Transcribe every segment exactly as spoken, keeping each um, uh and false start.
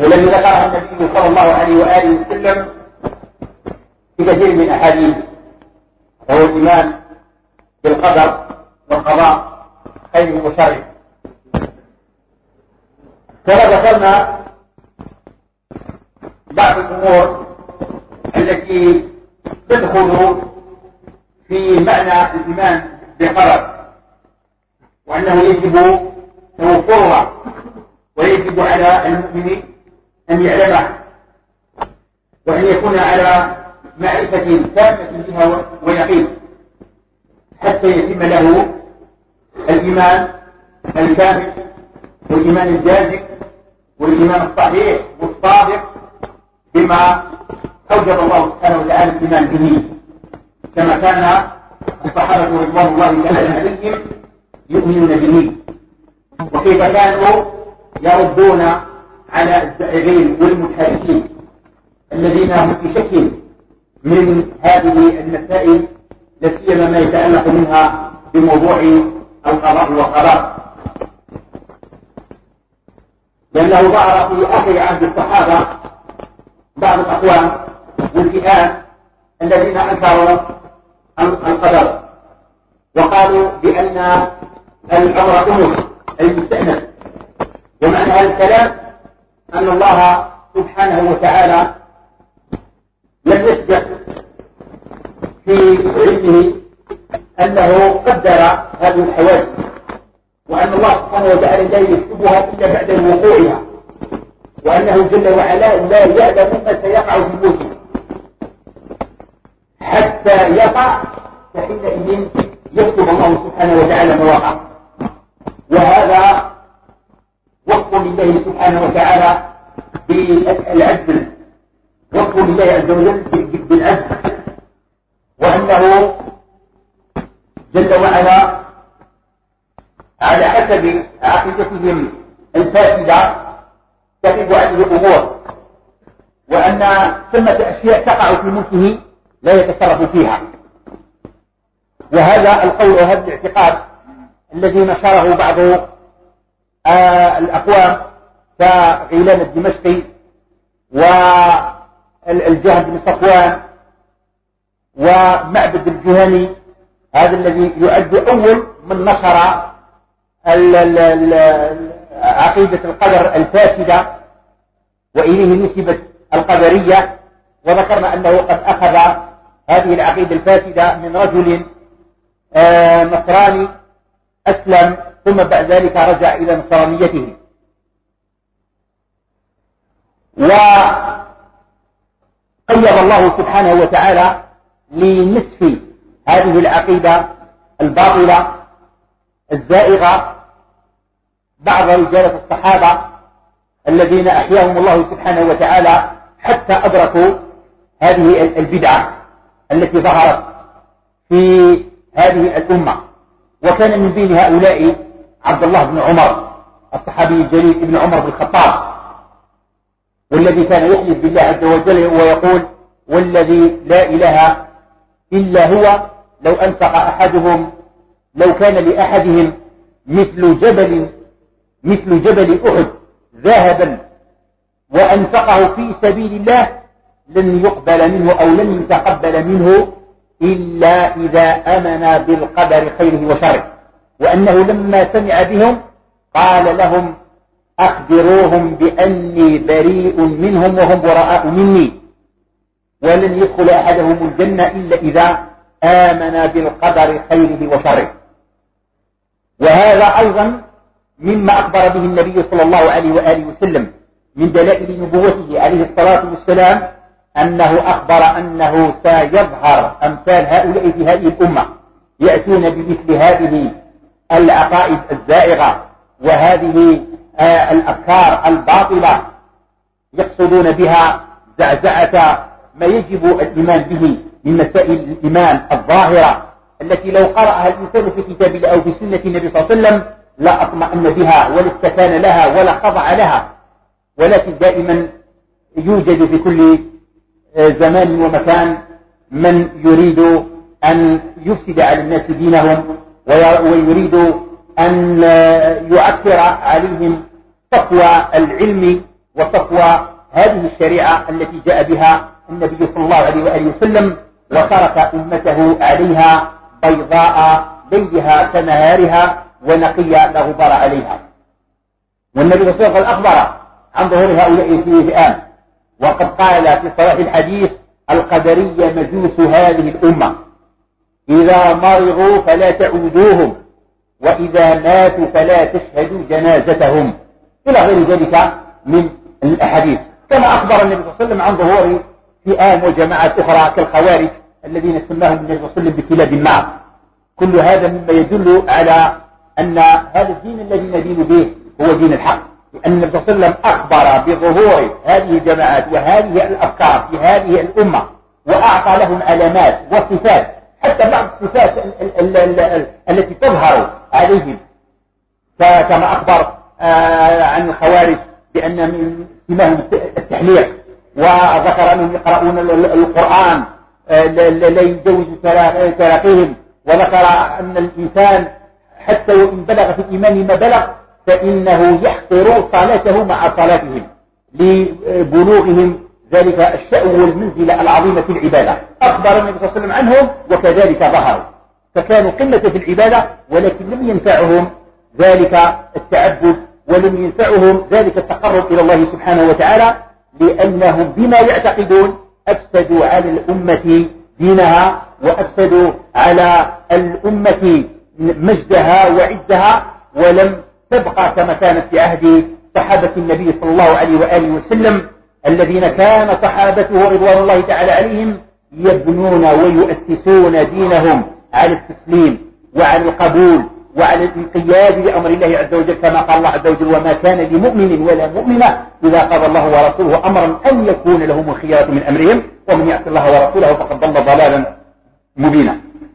والذي ذكرها النبي صلى الله عليه وآله وسلم في كثير من أحاديث، وهو الإيمان بالقدر والقضاء خيره وشره. كما ذكرنا بعض الأمور التي تدخل في معنى الإيمان بالقدر، وأنه يجب توفرها ويجب على المؤمن أن يعلمه وأن يكون على معرفة تامة بها ويقين حتى يتم له الإيمان الكامل والإيمان الجازم والإيمان الصحيح والصادق بما أوجب الله سبحانه وتعالى الإيمان به، كما كان الصحابة رضوان الله تعالى عليهم يؤمنون به، وكيف كانوا يردون على الزائغين والمنحرفين الذين هم في شك من هذه المسائل، لا سيما ما يتعلق منها بموضوع القضاء والقدر، لأنه ظهر في آخر عهد الصحابة بعض الأقوام والفئات الذين أنكروا القدر وقالوا بأن الأمر أمر المستأنف. ومعنى هذا الكلام أن الله سبحانه وتعالى لم يسبق في علمه أنه قدر هذه الحوادث، وأن الله سبحانه وتعالى لا يكتبها إلا بعد وقوعها، وأنه جل وعلا لا يعلم ما سيقع في الموت حتى يقع، فحينئذ يكتب الله سبحانه وتعالى ما وقع. وهذا وصف لله سبحانه وتعالى بالعدل، وصف لله عز وجل بالعدل، وأنه جل وعلا على حسب عقيدتهم الفاسدة تقف هذه الأمور، وأن ثمة أشياء تقع في ملكه لا يتصرف فيها. وهذا القول وهذا الاعتقاد الذي نشره بعض آه الأقوام كغيلان الدمشقي والجهم بن صفوان ومعبد الجهني، هذا الذي يعد أول من نشر عقيدة القدر الفاسدة وإليه نسبت القدرية. وذكرنا أنه قد أخذ هذه العقيدة الفاسدة من رجل آه نصراني أسلم، ثم بعد ذلك رجع إلى نصرانيته. وقيض الله سبحانه وتعالى لنسف هذه العقيدة الباطلة الزائغة بعض رجال الصحابة الذين أحياهم الله سبحانه وتعالى حتى أدركوا هذه البدعة التي ظهرت في هذه الأمة. وكان من بين هؤلاء عبد الله بن عمر الصحابي الجليل ابن عمر بن الخطاب، والذي كان يحلف بالله عز وجل ويقول: والذي لا إله إلا هو لو أنفق أحدهم لو كان لأحدهم مثل جبل مثل جبل أحد ذهبا وأنفقه في سبيل الله لن يقبل منه أو لن يتقبل منه إلا إذا آمن بالقدر خيره وشره. وأنه لما سمع بهم قال لهم: أخبروهم بأني بريء منهم وهم براء مني، ولن يدخل أحدهم الجنة إلا إذا آمن بالقدر خيره وشره. وهذا أيضا مما أخبر به النبي صلى الله عليه وآله وسلم من دلائل نبوته عليه الصلاة والسلام، أنه أخبر أنه سيظهر أمثال هؤلاء في هذه الأمة يأتون بمثل هذه العقائد الزائغة وهذه آه الأفكار الباطلة، يقصدون بها زعزعة ما يجب الإيمان به من مسائل الإيمان الظاهرة التي لو قرأها الإنسان في كتاب الله أو في سنة النبي صلى الله عليه وسلم لا أطمأن بها ولا استكان لها ولا خضع لها. ولكن دائما يوجد في كل زمان ومكان من يريد أن يفسد على الناس دينهم ويريد أن يعثر عليهم تقوى العلم وصفوى هذه الشريعة التي جاء بها النبي صلى الله عليه وآله وسلم، وترك أمته عليها بيضاء ليلها كنهارها ونقي لا غبار عليها. والنبي صلى الله عليه وسلم أخبر عن ظهور هؤلاء في فئام، وقد قال في صحيح الحديث: القدرية مجوس هذه الأمة، إذا مرضوا فلا تعودوهم، وإذا ماتوا فلا تشهدوا جنازتهم، إلى غير ذلك من الأحاديث. كما أخبر النبي صلى الله عليه وسلم عن ظهور فئام وجماعات أخرى كالخوارج الذين سماهم النبي صلى الله عليه وسلم بكلاب النار. كل هذا مما يدل على أن هذا الدين الذي ندين به هو دين الحق، لأن النبي صلى الله عليه وسلم أخبر بظهور هذه الجماعات وهذه الأفكار في هذه الأمة، وأعطى لهم علامات وصفات، حتى بعض الصفات التي تظهر عليهم، كما أخبر عن الخوارج بأن من سماهم التحليق، وذكر أنهم يقرؤون القرآن لا يجوز تراقيهم، وذكر أن الإنسان حتى وإن بلغ في الإيمان ما بلغ فإنه يحقر صلاته مع صلاتهم لبلوغهم ذلك الشأن والمنزلة العظيمة في العبادة. أخبر النبي صلى الله عليه وسلم عنهم وكذلك ظهروا، فكانوا قمة في العبادة، ولكن لم ينفعهم ذلك التعبد ولم ينفعهم ذلك التقرب إلى الله سبحانه وتعالى، لأنهم بما يعتقدون أفسدوا على الأمة دينها، وأفسدوا على الأمة مجدها وعزها، ولم تبقى كما كانت في عهد صحابة النبي صلى الله عليه وآله وسلم، الذين كان صحابته رضوان الله تعالى عليهم يبنون ويؤسسون دينهم على التسليم وعلى القبول وعلى الانقياد لأمر الله عز وجل، كما قال الله عز وجل: وما كان لمؤمن ولا مؤمنة إذا قضى الله ورسوله أمرا أن يكون لهم الخيارة من أمرهم، ومن يعص الله ورسوله فقد ضل ضلالا مبينا.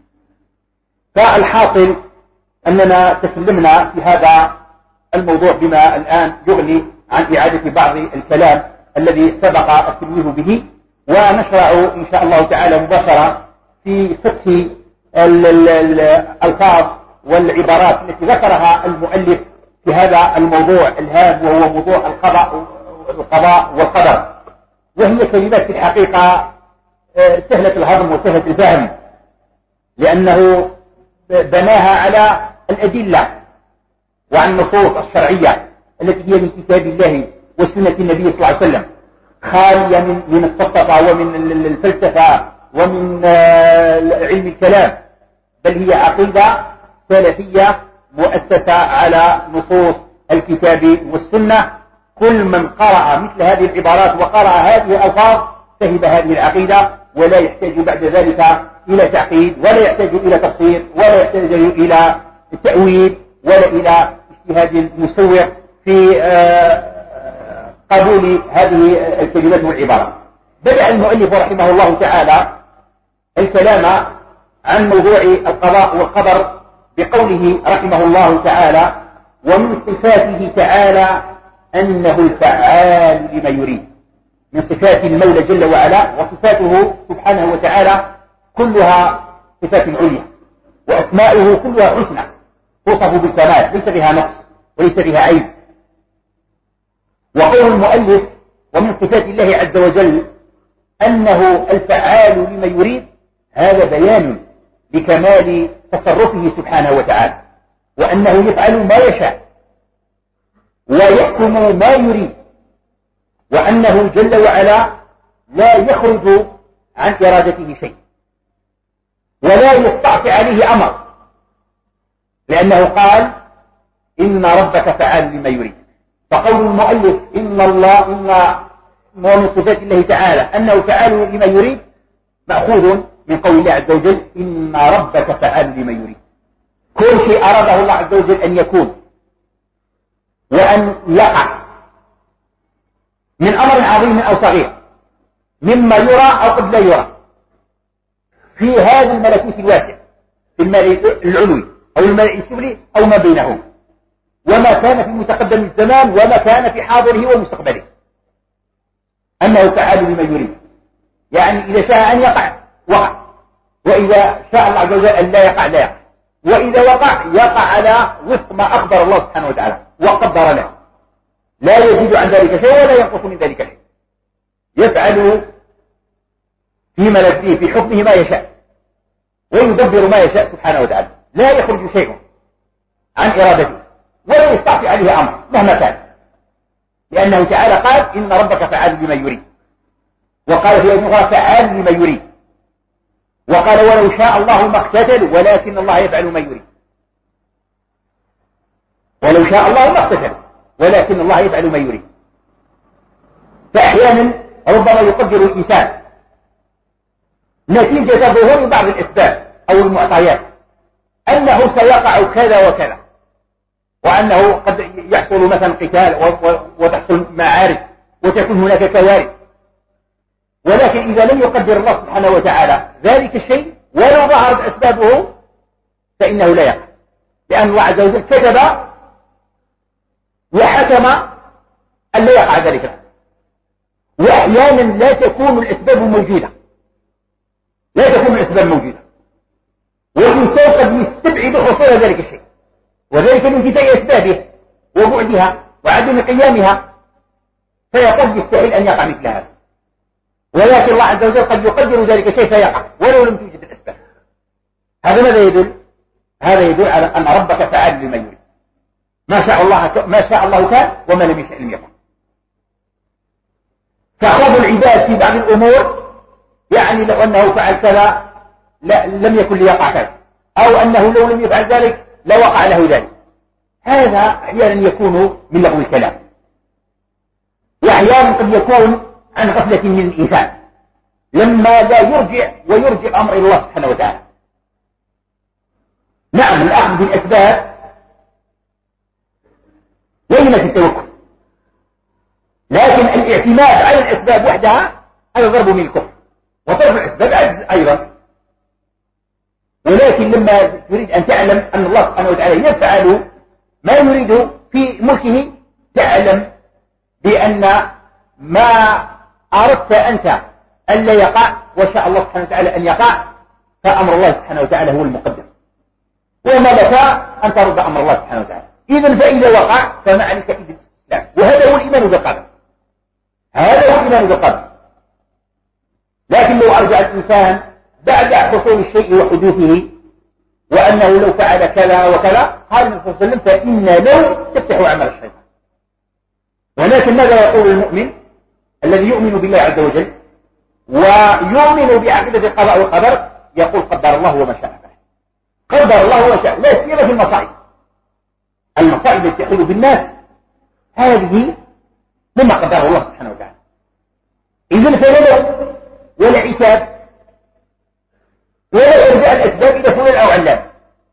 فالحاصل أننا تكلمنا في هذا الموضوع بما الآن يغني عن إعادة بعض الكلام الذي سبق التنويه به، ونشرع إن شاء الله تعالى مباشرة في فتح الألفاظ والعبارات التي ذكرها المؤلف في هذا الموضوع الهام، وهو موضوع القضاء القضاء والقدر، وهي كلمات في الحقيقة سهلة الهضم وسهلة الفهم، لأنه بناها على الأدلة وعن النصوص الشرعية التي هي من كتاب الله وسنة النبي صلى الله عليه وسلم، خالية من من الفلسفة ومن الفلسفة ومن علم الكلام، بل هي عقيدة سلفية مؤسسة على نصوص الكتاب والسنة. كل من قرأ مثل هذه العبارات وقرأ هذه الألفاظ فهم هذه العقيدة، ولا يحتاج بعد ذلك إلى تعقيد، ولا يحتاج إلى تفسير، ولا يحتاج إلى تأويل، ولا إلى اجتهاد مسوق في قبول هذه الكلمات والعبارات. بدأ المؤلف رحمه الله تعالى الكلام عن موضوع القضاء والقدر بقوله رحمه الله تعالى: ومن صفاته تعالى أنه الفعال لما يريد. من صفات المولى جل وعلا وصفاته سبحانه وتعالى كلها صفات عليا، وأسماؤه كلها حسنى توصف بالكمال، ليس بها نقص وليس بها عيب. وقول المؤلف: ومن صفات الله عز وجل أنه الفعال لما يريد، هذا بيان لكمال تصرفه سبحانه وتعالى، وأنه يفعل ما يشاء ويحكم ما يريد، وأنه جل وعلا لا يخرج عن إرادته شيء، ولا يستعصي عليه أمر، لأنه قال: إن ربك فعال لما يريد. فقول المؤلف إن الله إن من صفات الله تعالى أنه فعال لما يريد مأخوذ من قول الله عز وجل: إن ربك فعال لما يريد. كل شيء أراده الله عز وجل أن يكون وأن يقع من أمر عظيم أو صغير، مما يرى أو قد لا يرى، في هذا الملكوت الواسع، في الملك العلوي أو الملك السفلي أو ما بينهم، وما كان في متقدم الزمان وما كان في حاضره ومستقبله، أنه فعال لما يريد. يعني إذا شاء أن يقع وقع، وإذا شاء الله عز وجل أن لا يقع لا يقع، وإذا وقع يقع على وفق ما أخبر الله سبحانه وتعالى وقدر له. لا يزيد عن ذلك شيء ولا ينقص من ذلك شيء، يفعل في ملكه في حكمه ما يشاء ويدبر ما يشاء سبحانه وتعالى، لا يخرج شيء عن إرادته ولا يستعصي عليه أمر مهما كان، لأنه تعالى قال إن ربك فعال لما يريد، وقال في أيضا فعال لما يريد، وقال ولو شاء الله ما اقتتلوا ولكن الله يفعل ما يريد، ولو شاء الله ما اقتتلوا ولكن الله يفعل ما يريد. فأحيانا ربما يقدر الإنسان نتيجة ظهور بعض الأسباب أو المعطيات أنه سيقع كذا وكذا، وأنه قد يحصل مثلا قتال وتحصل معارك وتكون هناك كوارث، ولكن إذا لم يقدر الله سبحانه وتعالى ذلك الشيء ولو ظهرت أسبابه فإنه لا يقع، لأن الله عز وجل كتب وحكم أن لا يقع ذلك. وأحيانا لا تكون الأسباب موجودة، لا تكون الأسباب موجودة، والإنسان قد يستبعد حصول ذلك الشيء، وذلك من انتفاء أسبابه وبعدها وعدم قيامها، فيقول يستحيل أن يقع مثل هذا، ولكن الله عز وجل قد يقدر ذلك الشيء فيقع ولو لم توجد الأسباب. هذا ماذا يدل؟ هذا يدل على أن ربك فعال لما يريد، ما شاء الله ما شاء الله كان وما لم يشاء لم يكن. فخوض العباد في بعض الأمور يعني لو أنه فعل كذا لم يكن ليقع كذا، أو أنه لو لم يفعل ذلك لوقع له ذلك، هذا أحيانا يكون من لغو الكلام، وأحيانا قد يكون عن غفلة من الإنسان لما لا يرجع ويرجع الأمر إلى الله سبحانه وتعالى. نعم الأخذ بالأسباب لينة التوكل، لكن الاعتماد على الأسباب وحدها هذا ضرب من الكفر، وضرب الأسباب عجز أيضا. ولكن لما تريد أن تعلم أن الله سبحانه وتعالى يفعل ما يريد في ملكه، تعلم بأن ما أردت أنت أن لا يقع وشاء الله سبحانه وتعالى أن يقع، فأمر الله سبحانه وتعالى هو المقدر، وما لك أن ترد أمر الله سبحانه وتعالى. إذن فإذا وقع فما عليك إذن الإسلام، وهذا هو الإيمان بالقدر، هذا هو الإيمان بالقدر. لكن لو أرجع الإنسان بعد حصول الشيء وحدوثه وأنه لو فعل كذا وكذا، قال النبي صلى الله عليه وسلم فإن لو تفتح عمل الشيطان. ولكن ماذا يقول المؤمن الذي يؤمن بالله عز وجل ويؤمن بعقيدة القضاء والقدر؟ يقول قدر الله وما شاء فعل، قدر الله وما شاء، لا سيما في المصائب. المصائب التي تحول بالناس هذه مما قدره الله سبحانه وتعالى. إذن فلا لوم ولا عتاب ولا إرجاء الأسباب إلى فلان أو علان،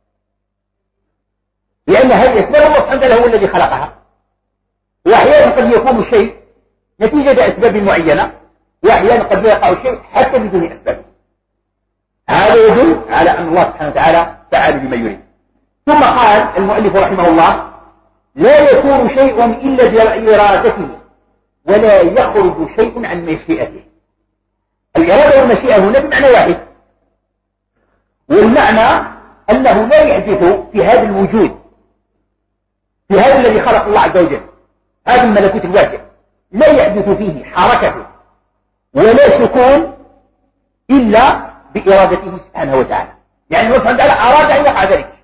لأن هذه الأسباب الله سبحانه وتعالى هو الذي خلقها، وأحيانا قد يكون الشيء نتيجة أسباب معينة، وأحيانا قد يقع الشيء حتى بدون أسباب. هذا يدل على أن الله سبحانه وتعالى فعال بما يريد. ثم قال المؤلف رحمه الله لا يكون شيء إلا بإرادته ولا يخرج شيء عن مشيئته. الإرادة والمشيئة هنا بمعنى واحد، والمعنى أنه لا يحدث في هذا الوجود، في هذا الذي خلق الله عز وجل، هذا الملكوت الواسع، لا يحدث فيه حركة ولا سكون إلا بإرادته سبحانه وتعالى. يعني الله سبحانه وتعالى أراد أن يقع ذلك،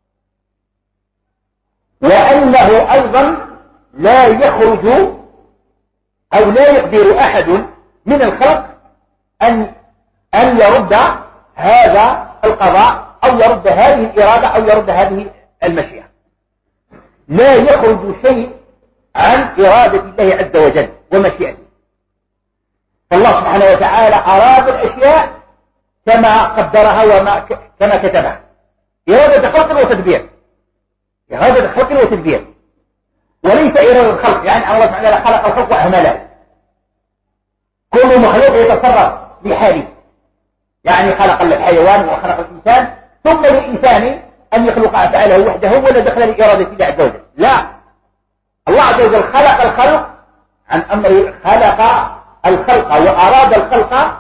وأنه أيضا لا يخرج أو لا يقدر أحد من الخلق أن أن يرد هذا القضاء أو يرد هذه الإرادة أو يرد هذه المشيئة. لا يخرج شيء عن إرادة الله عز وجل ومشيئته. فالله سبحانه وتعالى أراد الأشياء كما قدرها وما كما كتبها، إرادة خلق وتدبير، إرادة خلق وتدبير، وليس إرادة الخلق يعني الله سبحانه وتعالى خلق الخلق وأهمله. كل مخلوق يتصرف بحاله، يعني خلق الحيوان وخلق الإنسان، ثم للإنسان أن يخلق أفعاله وحده ولا دخل لإرادة الله عز وجل. لا، الله عز وجل خلق الخلق عن أمر، خلق الخلق وأراد الخلق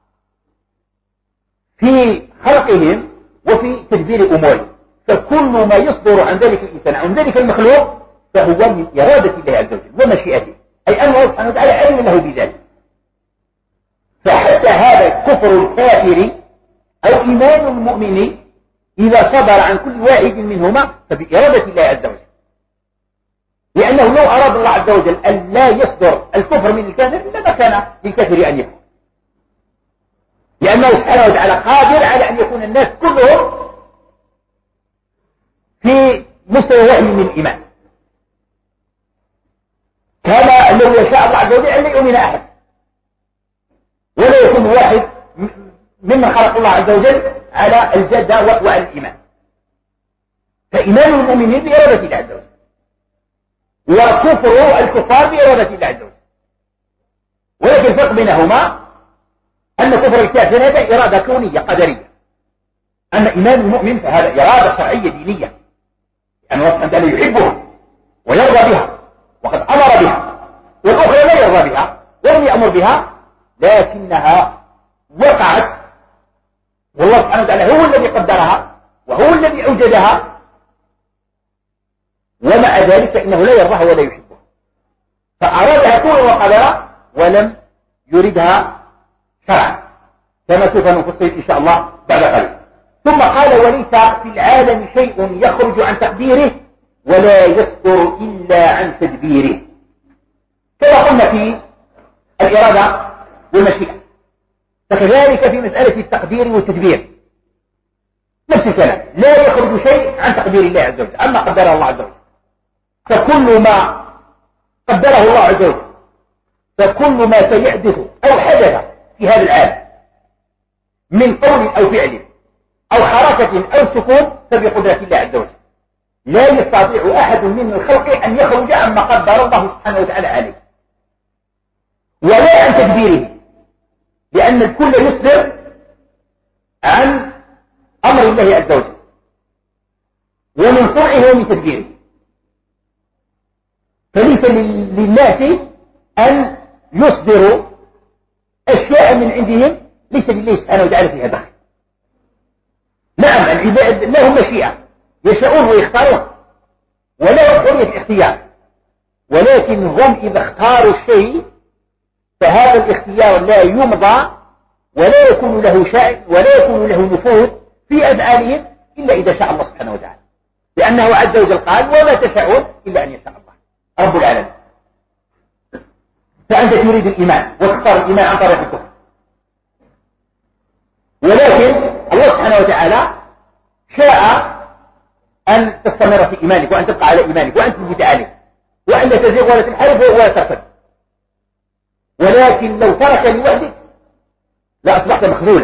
في خلقهم وفي تدبير أمورهم. فكل ما يصدر عن ذلك الإنسان عن ذلك المخلوق فهو من إرادة الله عز وجل ومشيئته، أي أن الله سبحانه وتعالى علم له بذلك. فحتى هذا كفر الكافر أو إيمان المؤمن إذا صدر عن كل واحد منهما فبإرادة الله عز وجل، لأنه لو أراد الله عز وجل أن لا يصدر الكفر من الكافر لما كان للكافر أن يكفر، لأنه سبحانه وتعالى قادر على أن يكون الناس كلهم في مستوى واحد من الإيمان، كما لو يشاء الله عز وجل أن لا يؤمن أحد ولا يكون واحد ممن خلق الله عز وجل على الجادة وعلى الإيمان. فإيمان المؤمنين بإرادة الله عز وجل، وكفر الكفار بإرادة الله عز وجل. ولكن الفرق بينهما أن كفر الكافر هذا إرادة كونية قدرية، أما إيمان المؤمن فهذا إرادة شرعية دينية، لأن الله سبحانه وتعالى يحبها ويرضى بها وقد أمر بها، والأخرى لا يرضى بها ولم يأمر بها لكنها وقعت، والله سبحانه وتعالى هو الذي قدرها وهو الذي أوجدها، ومع ذلك إنه لا يرضاها ولا يحبها، فأرادها كون وقدرها ولم يردها شرعا كما سوف نفصل إن شاء الله بعد قليل. ثم قال وليس في العالم شيء يخرج عن تقديره ولا يصدر إلا عن تدبيره. كما قلنا في الإرادة والمشيئة، فكذلك في مسألة التقدير والتدبير نفس الكلام، لا يخرج شيء عن تقدير الله عز وجل أما قدره الله عز وجل، فكل ما قدره الله عز وجل فكل ما سيحدث أو حدث في هذا العالم من قول أو فعل أو حركة أو سكون فبقدرة الله عز وجل، لا يستطيع أحد من الخلق أن يخرج عما قدر الله سبحانه وتعالى عليه ولا عن تدبيره، لأن الكل يصدر عن أمر الله عز وجل ومن صنعه ومن تدبيره، فليس للناس أن يصدروا أشياء من عندهم ليس لله سبحانه وتعالى فيها دخل. نعم العباد لهم مشيئة يشاءون ويختارون ولهم حرية الاختيار، ولكن هم إذا اختاروا الشيء فهذا الاختيار لا يمضى ولا يكون له شأن ولا يكون له نفوذ في أفعالهم إلا إذا شاء الله سبحانه وتعالى، لأنه عز وجل قال وما تشاءون إلا أن يشاء الله رب العالمين. فأنت تريد الإيمان وتختار الإيمان عن طريق الكفر، ولكن الله سبحانه وتعالى شاء أن تستمر في إيمانك وأن تبقى على إيمانك وأن تثبت عليه وأن لا تزيغ ولا تنحرف ولا ترتد، ولكن لو ترك لوحدك لأصبحت مخذولا.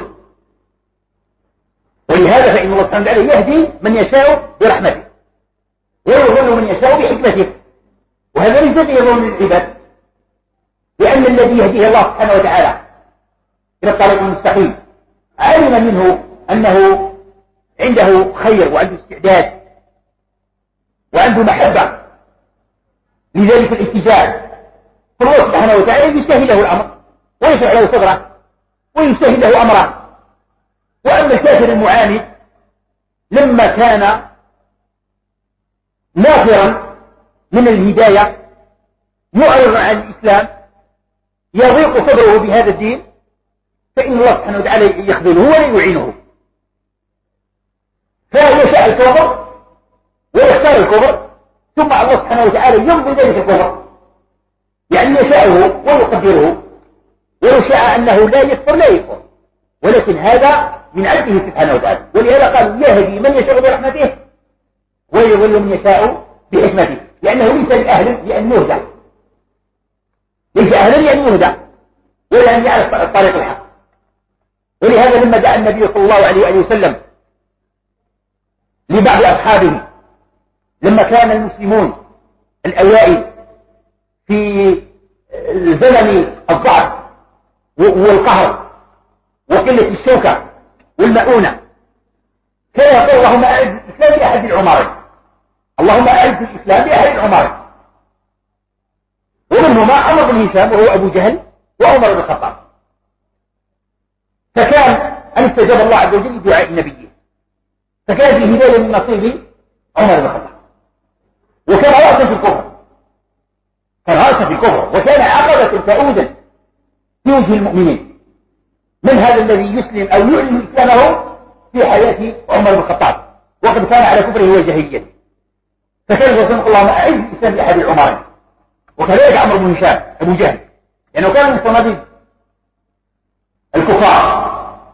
ولهذا فإن الله سبحانه وتعالى يهدي من يشاء برحمته ويضل من يشاء بحكمته، وهذا ليس يظن للعباد، لأن الذي يهديه الله سبحانه وتعالى إلى الطريق المستقيم علم منه أنه عنده خير وعنده استعداد وعنده محبة لذلك الاتجاه، فالله سبحانه وتعالى يسهل له الأمر ويشرح له صدره ويسهل له أمره. وأما الكافر المعاند لما كان نافرا من الهداية معرضا عن الإسلام يضيق صدره بهذا الدين، فإن الله سبحانه وتعالى يخذله ولا يعينه، فيشاء الكفر ويختار الكفر، ثم الله سبحانه وتعالى يمضي ذلك الكفر، يعني يشاءه ويقدره، ولو شاء أنه لا يكفر لا يكفر، ولكن هذا من عدله سبحانه وتعالى. ولهذا قال يهدي من يشاء برحمته ويضل من يشاء بحكمته، لأنه ليس لأهل لأن يهدى، ليس أهلا لأن يهدى ولا أن يعرف الطريق الحق. ولهذا لما دعا النبي صلى الله عليه وسلم لبعض أصحابه لما كان المسلمون الأوائل في زمن الضعف والقهر وقلة الشوكة والمؤونة، كان يقول اللهم أعز الإسلام بأحد العمرين، اللهم أعز الإسلام بأحد العمرين، ومنهما عمرو بن هشام وهو أبو جهل وعمر بن الخطاب، فكان أن استجاب الله عز وجل لدعاء النبي، فكان في هداية من نصيب عمر بن الخطاب. وكان رأسا في الكفر، كان رأسا في الكفر، وكان عقبة فؤودا في وجه المؤمنين. من هذا الذي يسلم أو يعلن إسلامه في حياة عمر بن الخطاب وقد كان على كفره وجاهليته؟ فكان يقول اللهم أعز الإسلام بأحد العمرين. وكذلك عمرو بن هشام أبو جهل، لأنه كان من صناديد الكفار،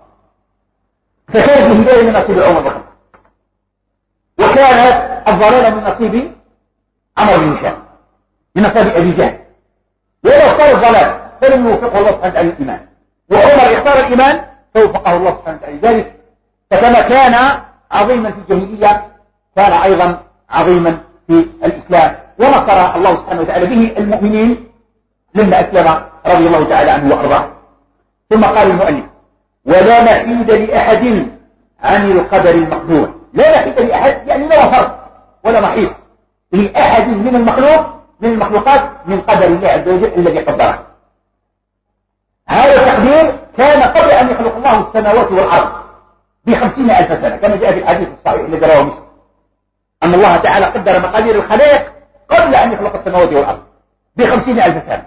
فكانت الهداية من نصيب عمر بن الخطاب، وكانت الضلالة من نصيب عمرو بن هشام، من نصيب أبي جهل. ولو اختار الضلال فلم يوفقه الله سبحانه وتعالى الإيمان، وعمر اختار الإيمان فوفقه الله سبحانه وتعالى ذلك. فكما كان عظيما في الجاهلية كان أيضا عظيما في الإسلام، ونصر الله سبحانه وتعالى به المؤمنين لما أسلم رضي الله تعالى عنه وأرضاه. ثم قال المؤلف: ولا محيد لأحد عن القدر المقدور. لا محيد لأحد يعني لا فرق ولا محيط لأحد من المخلوق من المخلوقات من قدر الله عز وجل الذي قدره. هذا التقدير كان قبل أن يخلق الله السماوات والأرض بخمسين ألف سنة، كما جاء في الحديث الصحيح الذي رواه مسلم أن الله تعالى قدر مقادير الخلائق قبل أن يخلق السماوات والأرض بخمسين ألف سنة.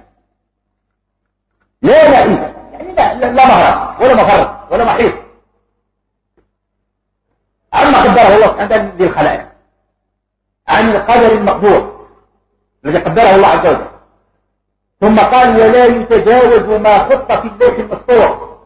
لا محيط يعني لا, لا مهرب ولا مفرط ولا محيط عما قدره الله سبحانه للخلائق، عن القدر المقدور الذي قدره الله عز وجل. ثم قال: ولا يتجاوز ما خط في اللوح المسطور.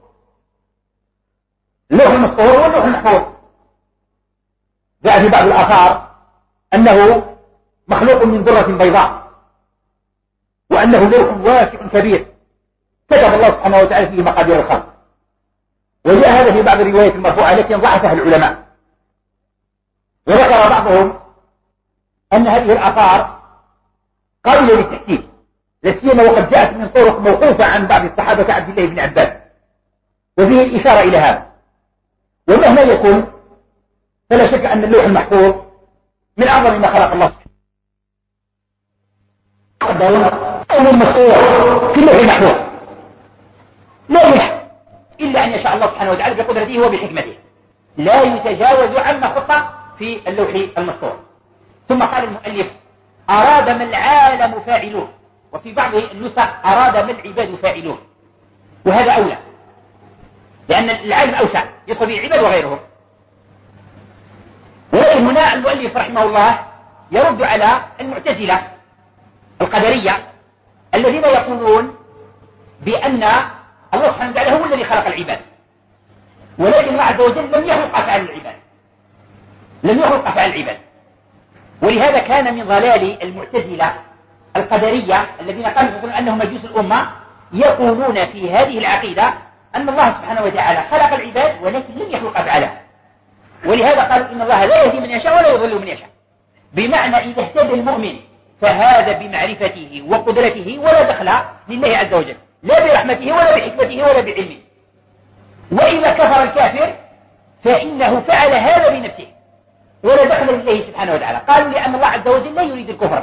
اللوح المسطور هو اللوح المحفوظ. جاء في بعض الآثار أنه مخلوق من ذرة بيضاء، وأنه لوح واسع كبير كتب الله سبحانه وتعالى فيه مقادير الخلق. وجاء هذا في بعض الروايات المرفوعة التي ضعفها العلماء، وذكر بعضهم أن هذه الآثار قابلة للتحسين، لا سيما وقد جاءت من طرق موقوفة عن بعض الصحابة كعبد الله بن عباس، وفيه الإشارة إلى هذا. ومهما يكون فلا شك أن اللوح المحفوظ من أعظم ما خلق الله سبحانه. أول مسطور في اللوح المحفوظ لا يلحق إلا أن يشاء الله سبحانه وتعالى بقدرته وبحكمته، لا يتجاوز عما خط في اللوح المسطور. ثم قال المؤلف: أراد ما العالم فاعلون، وفي بعض النسخ أراد ما العباد فاعلون، وهذا أولى لأن العالم أوسع يدخل فيه العباد وغيرهم. ولكن هنا المؤلف رحمه الله يرد على المعتزلة القدرية الذين يقولون بأن الله سبحانه وتعالى هو الذي خلق العباد، ولكن الله عز وجل لم يخلق أفعال العباد، لم يخلق أفعال العباد. ولهذا كان من ضلال المعتزلة القدرية الذين قالوا يقولون أنهم مجوس الأمة يقولون في هذه العقيدة أن الله سبحانه وتعالى خلق العباد ولكن لم يخلق أفعالها. ولهذا قالوا إن الله لا يهدي من يشاء ولا يضل من يشاء، بمعنى إذا اهتدى المؤمن فهذا بمعرفته وقدرته ولا دخل لله عز وجل، لا برحمته ولا بحكمته ولا بعلمه. وإذا كفر الكافر فإنه فعل هذا بنفسه ولا دخل لله سبحانه وتعالى. قالوا لأن الله عز وجل لا يريد الكفر،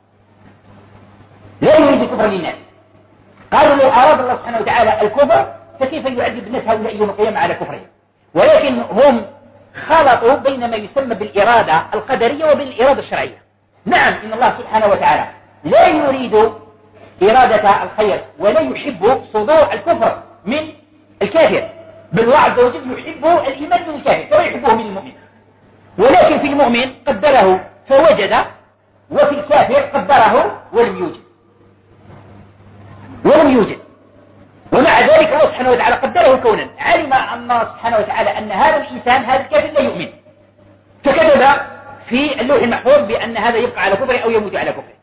لا يريد الكفر للناس. قالوا لو أراد الله سبحانه وتعالى الكفر فكيف يعذب الناس هؤلاء يوم القيامة على كفرهم؟ ولكن هم خلطوا بين ما يسمى بالإرادة القدرية وبالإرادة الشرعية. نعم إن الله سبحانه وتعالى لا يريد إرادة الخير ولا يحب صدور الكفر من الكافر، بل الله عز وجل يحب الإيمان من الكافر كما يحبه من المؤمن. ولكن في المؤمن قدره فوجد، وفي الكافر قدره ولم يوجد ولم يوجد ومع ذلك الله سبحانه وتعالى قدره كونا. علم الله سبحانه وتعالى أن هذا الإنسان هذا الكافر لا يؤمن، فكتب في اللوح المحفوظ بأن هذا يبقى على كفره أو يموت على كفره.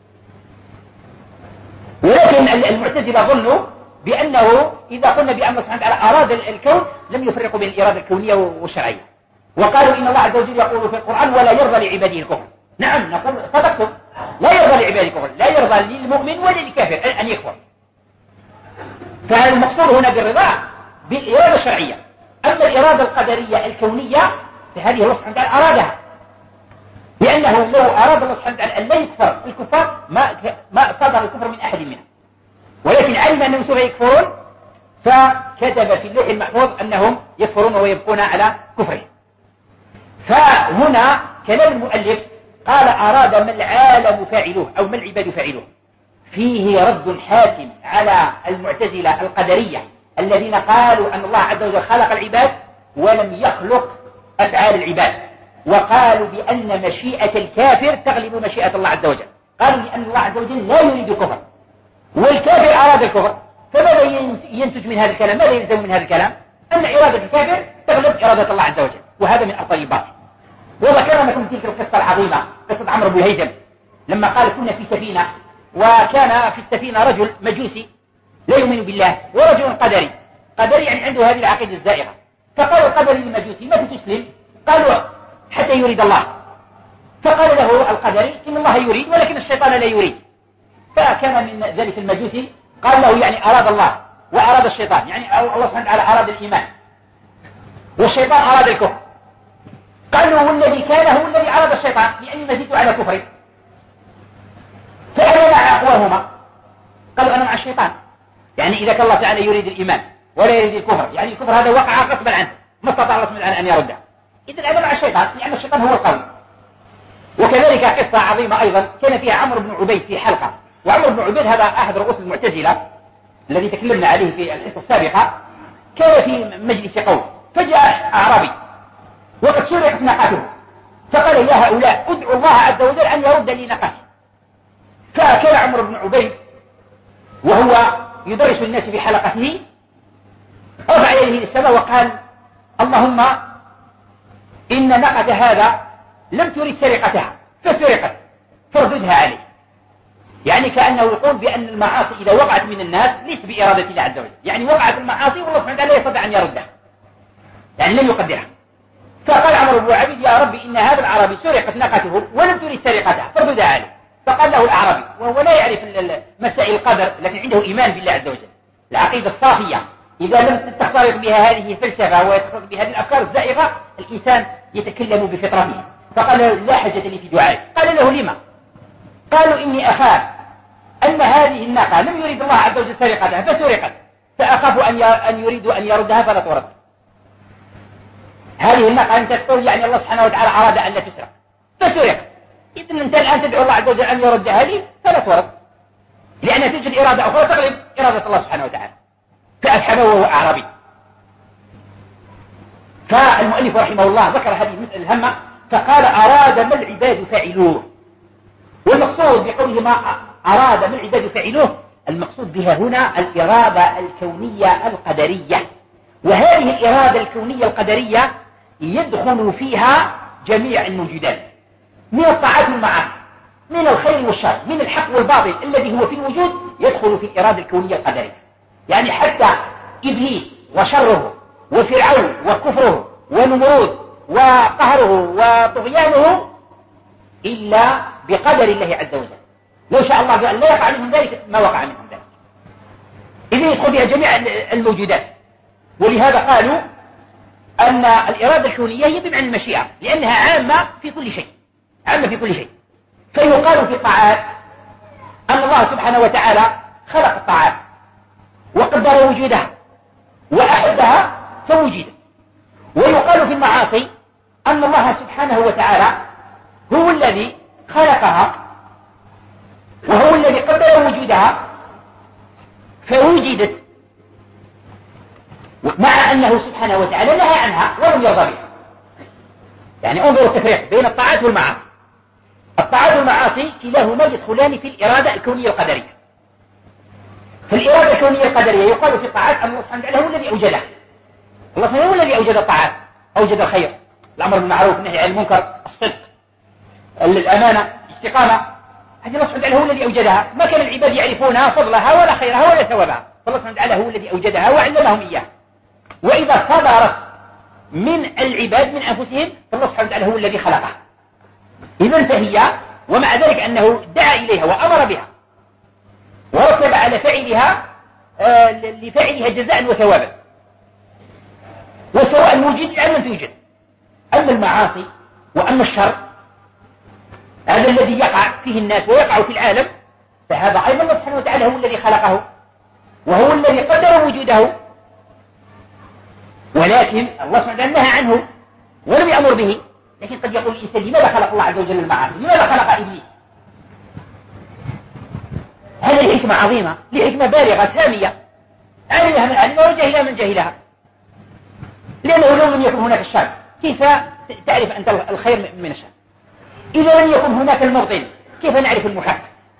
ولكن المعتزلة ظنوا بأنه إذا قلنا بأن الله سبحانه وتعالى أراد الكون لم يفرقوا بين الإرادة الكونية والشرعية. وقالوا إن الله عز وجل يقول في القرآن: ولا يرضى لعباده الكفر. نعم نقول صدقتم، لا يرضى لعباده الكفر، لا يرضى للمؤمن ولا للكافر أن يكفر. فالمقصود هنا بالرضا بالإرادة الشرعية. أما الإرادة القدرية الكونية فهذه الله سبحانه وتعالى أرادها، لأنه لو أراد الله سبحانه وتعالى أن لا يكفر الكفار ما ما صدر الكفر من أحد منهم، ولكن علم أنهم سوف يكفرون فكتب في اللوح المحفوظ أنهم يكفرون ويبقون على كفرهم. فهنا كلام المؤلف قال أراد ما العالم فاعلوه أو ما العباد فاعلوه. فيه رد حاسم على المعتزلة القدرية الذين قالوا أن الله عز وجل خلق العباد ولم يخلق أفعال العباد، وقالوا بأن مشيئة الكافر تغلب مشيئة الله عز وجل. قالوا لأن الله عز وجل لا يريد كفر والكافر أراد الكفر. فماذا ينتج من هذا الكلام؟ ماذا يلزم من هذا الكلام؟ أن إرادة الكافر تغلب إرادة الله عز وجل، وهذا من أبطال الباطل. وذكرنا لكم تلك القصة العظيمة، قصة عمرو بن الهيثم لما قال كنا في سفينة، وكان في السفينة رجل مجوسي لا يؤمن بالله ورجل قدري. قدري يعني عنده هذه العقيدة الزائغة. فقالوا القدري للمجوسي متى تسلم؟ قالوا حتى يريد الله. فقال له القدري إن الله يريد ولكن الشيطان لا يريد. فكان من ذلك المجوسي قال له يعني أراد الله وأراد الشيطان، يعني الله سبحانه وتعالى أراد الإيمان والشيطان أراد الكفر. قال له والذي كان هو الذي أراد الشيطان لأني مزيد على كفري، فأنا مع أقواهما. قالوا أنا مع الشيطان، يعني إذا كان الله تعالى يريد الإيمان ولا يريد الكفر، يعني الكفر هذا وقع غصبا عنه ما استطاع الله سبحانه أن يرده، إذا أنا مع الشيطان لأن الشيطان هو القوي. وكذلك قصة عظيمة أيضا كان فيها عمرو بن عبيد في حلقة، وعمرو بن عبيد هذا أحد رؤوس المعتزلة الذي تكلمنا عليه في الحصة السابقة. كان في مجلس قوم فجاء أعرابي وقد سرقت ناقته، فقال يا هؤلاء ادعوا الله عز وجل أن يرد لي ناقتي. فكان عمرو بن عبيد وهو يدرس الناس في حلقته رفع يديه للسماء وقال اللهم إن ناقة هذا لم تريد سرقتها فسرقت فرددها عليه. يعني كأنه يقول بأن المعاصي إذا وقعت من الناس ليس بإرادة الله عز وجل، يعني وقعت المعاصي والله سبحانه وتعالى لا يستطيع أن يردها، يعني لم يقدرها. فقال عمرو بن عبيد يا ربي إن هذا الأعرابي سرقت ناقته ولم تريد سرقتها فرددها عليه. فقال له الأعرابي وهو لا يعرف مسائل القدر لكن عنده إيمان بالله عز وجل، العقيدة الصافية، إذا لم تختلط بها هذه الفلسفة ويختلط بها هذه الأفكار الزائغة الإنسان يتكلم بفطرته. فقال له لا حاجة لي في دعائك. قال له لما؟ قالوا إني أخاف أن هذه الناقة لم يريد الله عز وجل سرقتها فسرقت، فأخاف أن أن يريد أن يردها فلا ترد. هذه الناقة أنت تقول يعني الله سبحانه وتعالى أراد أن لا تسرق فسرقت، إذن أنت الآن تدعو الله عز وجل أن يرد هذه فلا ترد، لأنها توجد إرادة أخرى تغلب إرادة الله سبحانه وتعالى. فأسحبه وهو أعرابي. فالمؤلف رحمه الله ذكر هذه المسألة الهامة فقال أراد ما العباد فعلوه. والمقصود بقوله ما أراد ما العباد فعلوه المقصود بها هنا الإرادة الكونية القدرية، وهذه الإرادة الكونية القدرية يدخل فيها جميع الموجودات من الطاعات والمعاصي، من الخير والشر، من الحق والباطل الذي هو في الوجود يدخل في الإرادة الكونية القدرية. يعني حتى إبليس وشره وفرعون وكفره ونمرود وقهره وطغيانه إلا بقدر الله عز وجل، لو شاء الله أن لا يقع منهم ذلك ما وقع منهم ذلك. إذن يدخل فيها جميع الموجودات. ولهذا قالوا أن الإرادة الكونية هي بمعنى المشيئة لأنها عامة في كل شيء، عامة في كل شيء. فيقال في الطاعات أن الله سبحانه وتعالى خلق الطاعات وقدر وجودها وأحدها فوجدت. ويقال في المعاصي أن الله سبحانه وتعالى هو الذي خلقها وهو الذي قدر وجودها فوجدت، مع أنه سبحانه وتعالى نهى عنها ولم يرضى بها. يعني انظروا التفريق بين الطاعات والمعاصي. الطاعات والمعاصي كلاهما يدخلان في الإرادة الكونية القدرية. في الإرادة الكونية القدرية يقال في الطاعات أن الله سبحانه وتعالى هو الذي أوجدها. الله سبحانه هو الذي أوجد الطاعات، أوجد الخير، الأمر بالمعروف، النهي عن المنكر، الصدق، الأمانة، الاستقامة. هذه الله سبحانه وتعالى هو الذي أوجدها، ما كان العباد يعرفونها فضلها ولا خيرها ولا ثوابها، فالله سبحانه وتعالى هو الذي أوجدها وعلمهم إياها. وإذا صدرت من العباد من أنفسهم فالله سبحانه وتعالى هو الذي خلقها. إذن فهي ومع ذلك أنه دعا إليها وأمر بها ورتب على فعلها آه لفعلها جزاء وثوابا، وسواء وجد أم لم توجد. أما المعاصي وأما الشر هذا الذي يقع فيه الناس ويقع في العالم فهذا أيضا الله سبحانه وتعالى هو الذي خلقه وهو الذي قدر وجوده، ولكن الله سبحانه وتعالى نهى عنه ولم يأمر به لكن قد يقول الإنسان لماذا خلق الله عز وجل المعاصي؟ لماذا خلق إبليس؟ هذه حكمة عظيمة، لحكمة بالغة سامية علمها من علمها وجهلها من جهلها. لأنه لو لم يكن هناك الشر كيف تعرف أنت الخير من الشر؟ إذا لم يكن هناك المبطل كيف نعرف المحق؟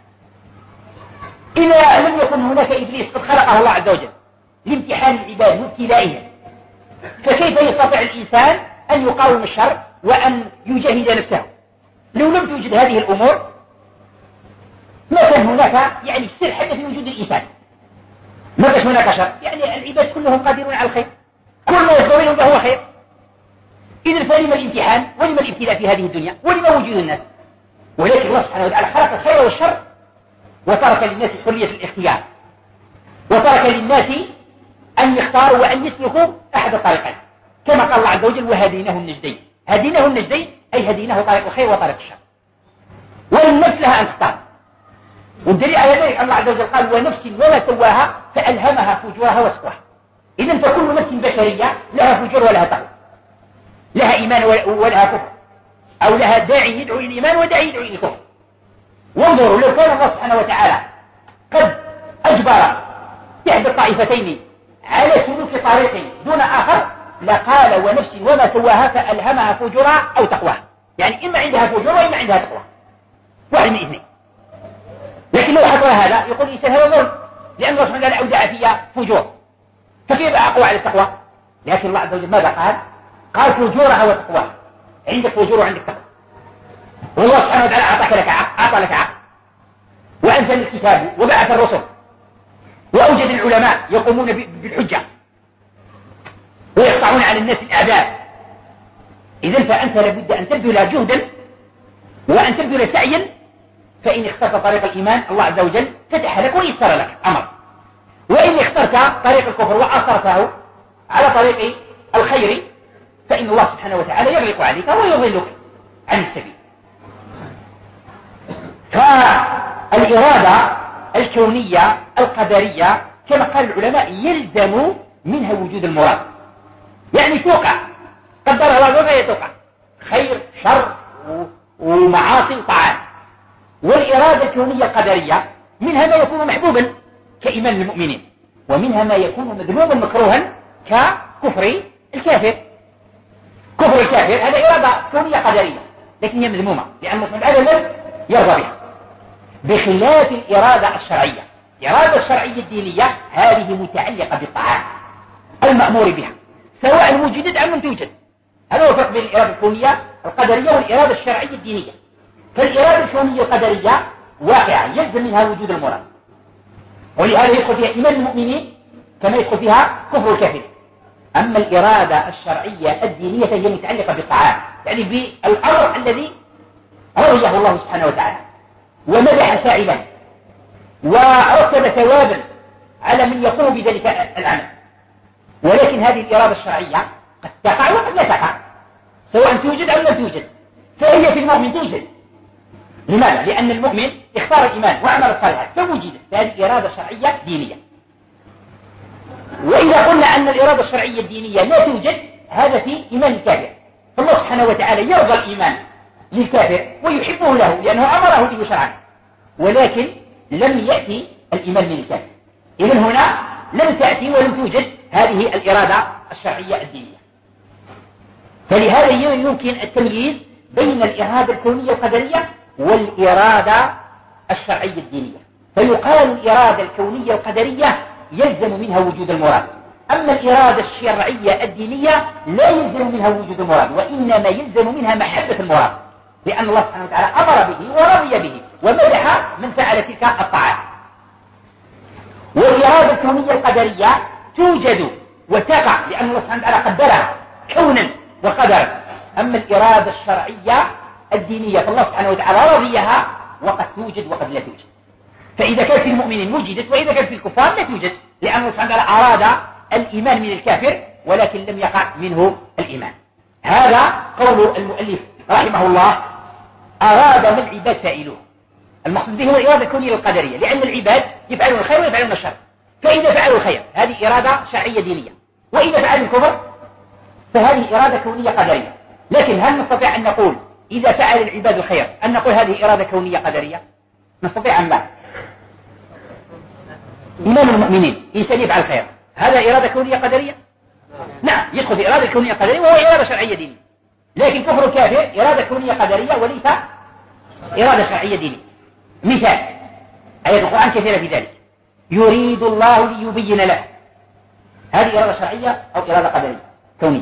إذا لم يكن هناك إبليس قد خلقه الله عز وجل لامتحان العباد وابتلائهم، فكيف يستطيع الإنسان أن يقاوم الشر وأن يجاهد نفسه؟ لو لم توجد هذه الأمور ما كان هناك يعني السر حتى في وجود الإنسان، ما كان هناك شر، يعني العباد كلهم قادرون على الخير، كل ما يصدرون فهو خير. إذن فلما الامتحان ولما الابتلاء في هذه الدنيا ولما وجود الناس؟ ولكن الله سبحانه وتعالى خلق الخير والشر وترك للناس حرية الاختيار، وترك للناس أن يختاروا وأن يسلكوا أحد الطريقين، كما قال الله عز وجل وهديناه النجدين. هديناه النجدين أي هديناه طريق الخير وطريق الشر، والنفس لها أن تختار. والدليل على ذلك الله عز وجل قال ونفس وما سواها فألهمها فجورها وتقواها. إذن فكل نفس بشرية لها فجور ولها تقوى، لها إيمان ولها كفر، أو لها داعي يدعو إلى الإيمان وداعي يدعو إلى الكفر. وانظروا لو كان الله سبحانه وتعالى قد أجبر إحدى الطائفتين على سلوك طريق دون آخر لقال ونفس وما سواها فألهمها فجورها أو تقواها، يعني إما عندها فجور وإما عندها تقوى، واحد من اثنين. لكن لو حصل هذا يقول الإنسان هذا ظلم، لأن الله سبحانه وتعالى أودع فيها فجور، فكيف أقوى على التقوى؟ لكن الله عز وجل ماذا قال؟ قال فجورها وتقواها، عندك فجور وعندك تقوى. والله سبحانه وتعالى أعطاك لك عقل، أعطى لك عقل، وأنزل الكتاب وبعث الرسل وأوجد العلماء يقومون بالحجة ويقطعون على الناس الأعداء. إذن فأنت لابد أن تبذل جهدا وأن تبذل سعيا، فإن اخترت طريق الإيمان الله عز وجل فتح لك ويسر لك أمر، وإن اخترت طريق الكفر وأثرته على طريق الخير فإن الله سبحانه وتعالى يغلق عليك ويضلك عن السبيل. فالإرادة الكونية القدرية كما قال العلماء يلزم منها وجود المراد، يعني توقع، قدر الله وما يتوقع خير شر ومعاصي وطاعات. والإرادة الكونية القدرية منها ما يكون محبوبا كإيمان المؤمنين، ومنها ما يكون مذموما مكروها ككفر الكافر. كفر الكافر هذا إرادة كونية قدرية لكن هي مذمومة لأن الله سبحانه لم يرضى بها، بخلاف الإرادة الشرعية. الإرادة الشرعية الدينية هذه متعلقة بالطاعات المأمور بها سواء وجدت أم لم توجد. هذا هو الفرق بين الإرادة الكونية القدرية والإرادة الشرعية الدينية. فالإرادة الكونية القدرية واقعة يلزم منها وجود المراد، ولهذا يدخل فيها إيمان المؤمنين كما يدخل فيها كفر الكافر. أما الإرادة الشرعية الدينية فهي متعلقة بالطاعات، يعني بالأمر الذي رضيه الله سبحانه وتعالى ومدح فاعله ورتب ثوابا على من يقوم بذلك العمل. ولكن هذه الإرادة الشرعية قد تقع وقد لا تقع، سواء توجد أو لم توجد، فهي في المؤمن توجد. لماذا؟ لأن المؤمن اختار الإيمان وعمل الصالحات فوجدت، فهذه إرادة شرعية دينية. وإذا قلنا أن الإرادة الشرعية الدينية لا توجد هذا في إيمان الكافر، فالله سبحانه وتعالى يرضى الإيمان للكافر ويحبه له لأنه أمره به شرعا، ولكن لم يأتي الإيمان من الكافر. إذن هنا لم تأتي ولم توجد هذه الإرادة الشرعية الدينية. فلهذا يمكن التمييز بين الإرادة الكونية القدرية والإرادة الشرعية الدينية. فيقال الإرادة الكونية القدرية يلزم منها وجود المراد، أما الإرادة الشرعية الدينية لا يلزم منها وجود المراد، وإنما يلزم منها محبة المراد، لأن الله سبحانه وتعالى أمر به ورضي به ومدح من فعل تلك الطاعات. والإرادة الكونية القدرية توجد وتقع لأن الله سبحانه وتعالى قدرها كونا وقدرا. أما الإرادة الشرعية الدينية فالله سبحانه وتعالى رضيها وقد توجد وقد لا توجد. فإذا كانت في المؤمنين وجدت، وإذا كانت في الكفار لا توجد، لأن الله سبحانه وتعالى أراد الإيمان من الكافر ولكن لم يقع منه الإيمان. هذا قول المؤلف رحمه الله أراد ما العباد فاعلوه. المقصود به هو الإرادة الكونية القدرية، لأن العباد يفعلون الخير ويفعلون الشر، فإذا فعلوا الخير هذه إرادة شرعية دينية، وإذا فعلوا الكفر فهذه إرادة كونية قدرية. لكن هل نستطيع أن نقول إذا فعل العباد الخير أن نقول هذه إرادة كونية قدرية؟ نستطيع أم لا؟ إمام المؤمنين إنسان يفعل الخير، هذا إرادة كونية قدرية؟ نعم، يدخل في إرادة كونية قدرية وهو إرادة شرعية دينية. لكن كفر الكافر إرادة كونية قدرية وليس إرادة شرعية دينية. مثال آيات القرآن كثيرة في ذلك: يريد الله ليبين له، هذه إرادة شرعية أو إرادة قدرية كونية؟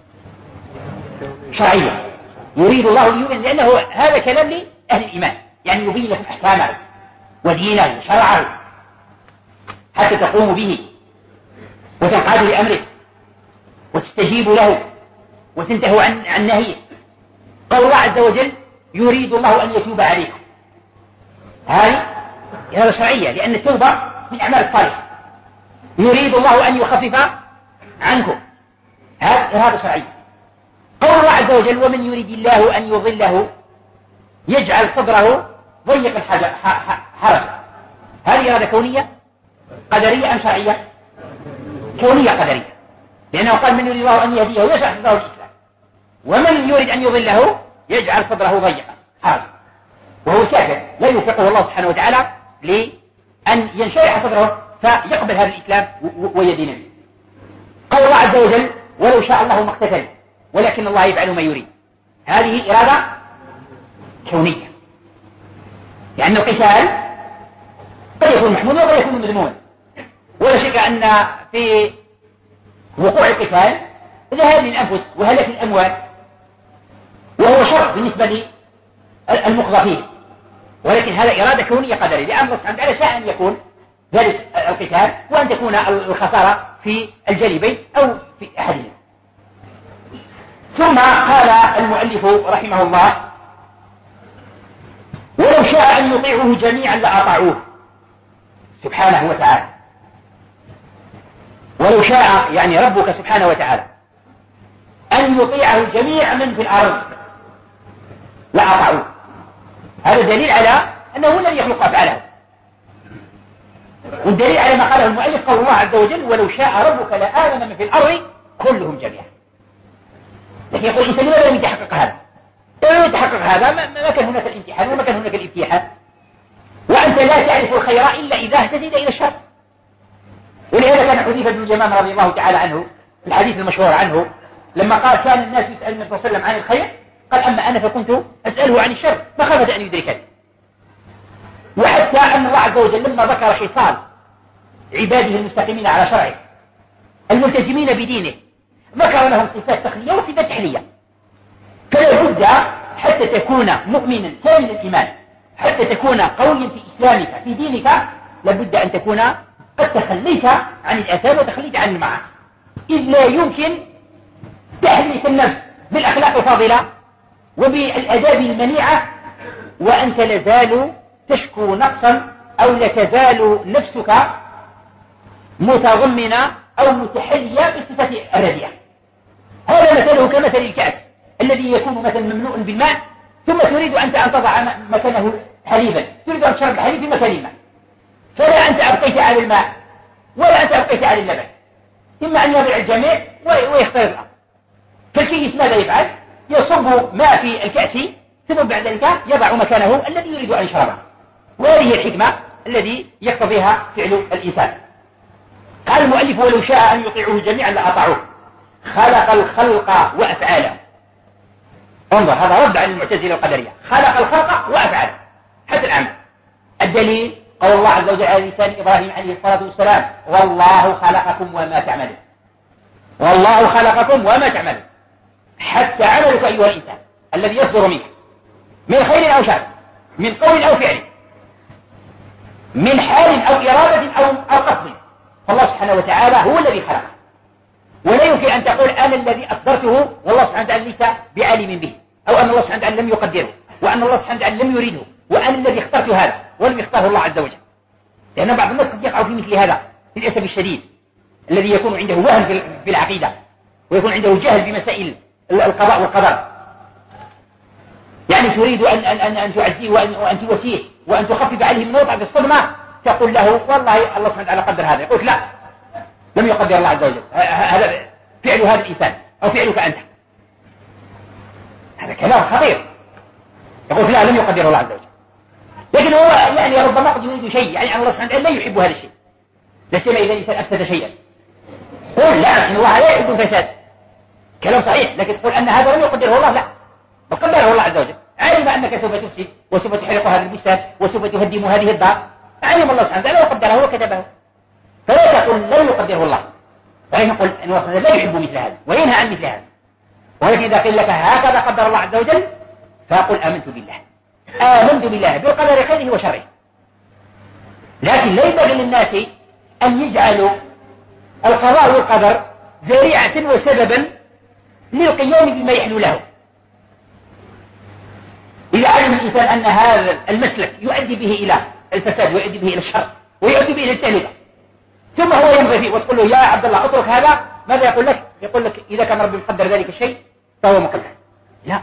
شرعية. يريد الله ليبين، لأنه هذا كلام لأهل الإيمان، يعني يبين لكم أحكامه ودينه وشرعه حتى تقوموا به وتنقادوا لأمره وتستجيبوا له وتنتهوا عن عن نهيه. قال الله عز وجل: يريد الله أن يتوب عليكم، هذه إرادة شرعية لأن التوبة من أعمال الصالحة. يريد الله أن يخفف عنكم، هذه إرادة شرعية. قال الله عز وجل: ومن يريد الله أن يضله يجعل صدره ضيقا حرجا، هذه إرادة كونية قدرية أم شرعية؟ كونية قدرية، لأنه قال: من يريد الله أن يهديه يشرح صدره الإسلام، ومن يريد أن يضله يجعل صدره ضيقا حرجا، وهو الكافر لا يوفقه الله سبحانه وتعالى لأن ينشرح صدره فيقبل هذا الإسلام ويدين به. قال الله عز وجل: ولو شاء الله ما اقتتل ولكن الله يفعل ما يريد، هذه إرادة كونية، لأن القتال قد يكون محمود وقد يكون مذموما، ولا شك أن في وقوع القتال ذهاب للأنفس وهلاك الأموال، وهو شر بالنسبة للمقضى فيه، ولكن هذا إرادة كونية قدرية، لأن الله سبحانه وتعالى شاء أن يكون ذلك القتال وأن تكون الخسارة في الجانبين أو في أحدهما. ثم قال المؤلف رحمه الله: ولو شاء أن يطيعوه جميعا لأطاعوه، سبحانه وتعالى. ولو شاء يعني ربك سبحانه وتعالى أن يطيعه جميع من في الأرض لأطاعوه، هذا دليل على أنه هو الذي يخلق أفعاله، والدليل على ما قاله المؤلف قول الله عز وجل: ولو شاء ربك لآمن من في الأرض كلهم جميعا. لكن يقول الإنسان لماذا لم يتحقق هذا؟ لم يتحقق هذا ما كان هناك الامتحان وما كان هناك الامتحان، وأنت لا تعرف الخير إلا إذا اهتديت إلى الشر. ولهذا كان حذيفة بن اليمان رضي الله تعالى عنه الحديث المشهور عنه لما قال: كان الناس يسأل النبي صلى الله عليه وسلم عن الخير، قال: أما أنا فكنت أسأله عن الشر مخافة أن يدركني. وحتى أن الله عز وجل لما ذكر خصال عباده المستقيمين على شرعه الملتزمين بدينه ذكر لهم صفات تقنية وصفات تحلية. فلا بد حتى تكون مؤمنا كامل الإيمان، حتى تكون قويا في إسلامك في دينك، لابد أن تكون قد تخليت عن الآثام وتخليت عن المعاصي، إذ لا يمكن تحديث النفس بالأخلاق الفاضلة وبالآداب المنيعة وأنت لازال تشكو نقصا أو لا تزال نفسك متضمنة أو متحلية بالصفات الرديئة. هذا مثله كمثل الكأس الذي يكون مثلا مملوء بالماء ثم تريد أنت أن تضع مكانه حليبا، تريد أن تشرب الحليب في مكان الماء، فلا أنت أبقيت على الماء ولا أنت أبقيت على اللبن، إما أن يضع الجميع ويختار الأمر. فالكيس ماذا يفعل؟ يصب ماء في الكأس ثم بعد ذلك يضع مكانه الذي يريد أن يشربه، وهذه الحكمة الذي يقتضيها فعل الإنسان. قال المؤلف: ولو شاء أن يطيعوه جميعا لأطاعوه، خلق الخلق وأفعاله. انظر، هذا رد على المعتزلة القدرية، خلق الخلق وأفعاله حتى العمل. الدليل قول الله عز وجل على لسان إبراهيم عليه الصلاة والسلام: والله خلقكم وما تعملون، والله خلقكم وما تعملون، حتى عملك أيها الإنسان الذي يصدر منك من خير أو شر، من قول أو فعل، من حال أو إرادة أو أو قصد، فالله سبحانه وتعالى هو الذي خلقه، ولا يمكن أن تقول أنا الذي أصدرته والله سبحانه وتعالى ليس بعالم به، أو أن الله سبحانه وتعالى لم يقدره، وأن الله سبحانه وتعالى لم يريده، وأنا الذي اخترت هذا ولم يختاره الله عز وجل. لأن بعض الناس قد يقع في مثل هذا للأسف الشديد، الذي يكون عنده وهم في العقيدة ويكون عنده جهل بمسائل القضاء والقدر، يعني تريد أن أن أن, أن تعزيه وأن, وأن توسيه وأن تخفف عليه من وضع بالصدمة، تقول له والله الله سبحانه وتعالى قدر هذا، يقول لا، لم يقدر الله عز وجل، هذا فعل هذا الإنسان أو فعلك أنت. هذا كلام خطير. يقول لا لم يقدره الله عز وجل، لكن هو يعني ربما قد يريد شيء، يعني الله سبحانه وتعالى لا يحب هذا الشيء، لا سيما إذا الإنسان أفسد شيئا. قل لا إن الله لا يحب الفساد، كلام صحيح، لكن تقول أن هذا لم يقدره الله، لا، بل قدره الله عز وجل. علم أنك سوف تفسد وسوف تحرق هذا البستان وسوف تهدم هذه الدار، علم الله سبحانه وتعالى وقدره وكتبه، فلا تقول لن يقدره الله، ولكن نقول أن الله لا يحب مثل هذا وينهى عن مثل هذا. ولكن إذا قيل لك هكذا قدر الله عز وجل فقل آمنت بالله، آمنت بالله بالقدر خيره وشره. لكن لا ينبغي للناس أن يجعلوا القضاء والقدر ذريعة وسببا للقيام بما يحلو له. إذا علم الإنسان أن هذا المسلك يؤدي به إلى الفساد ويؤدي به إلى الشر ويؤدي به إلى التهلكة، ثم هو ينبغي فيه وتقول له يا عبد الله اترك هذا، ماذا يقول لك؟ يقول لك إذا كان ربي مقدر ذلك الشيء فهو مقدر. لا،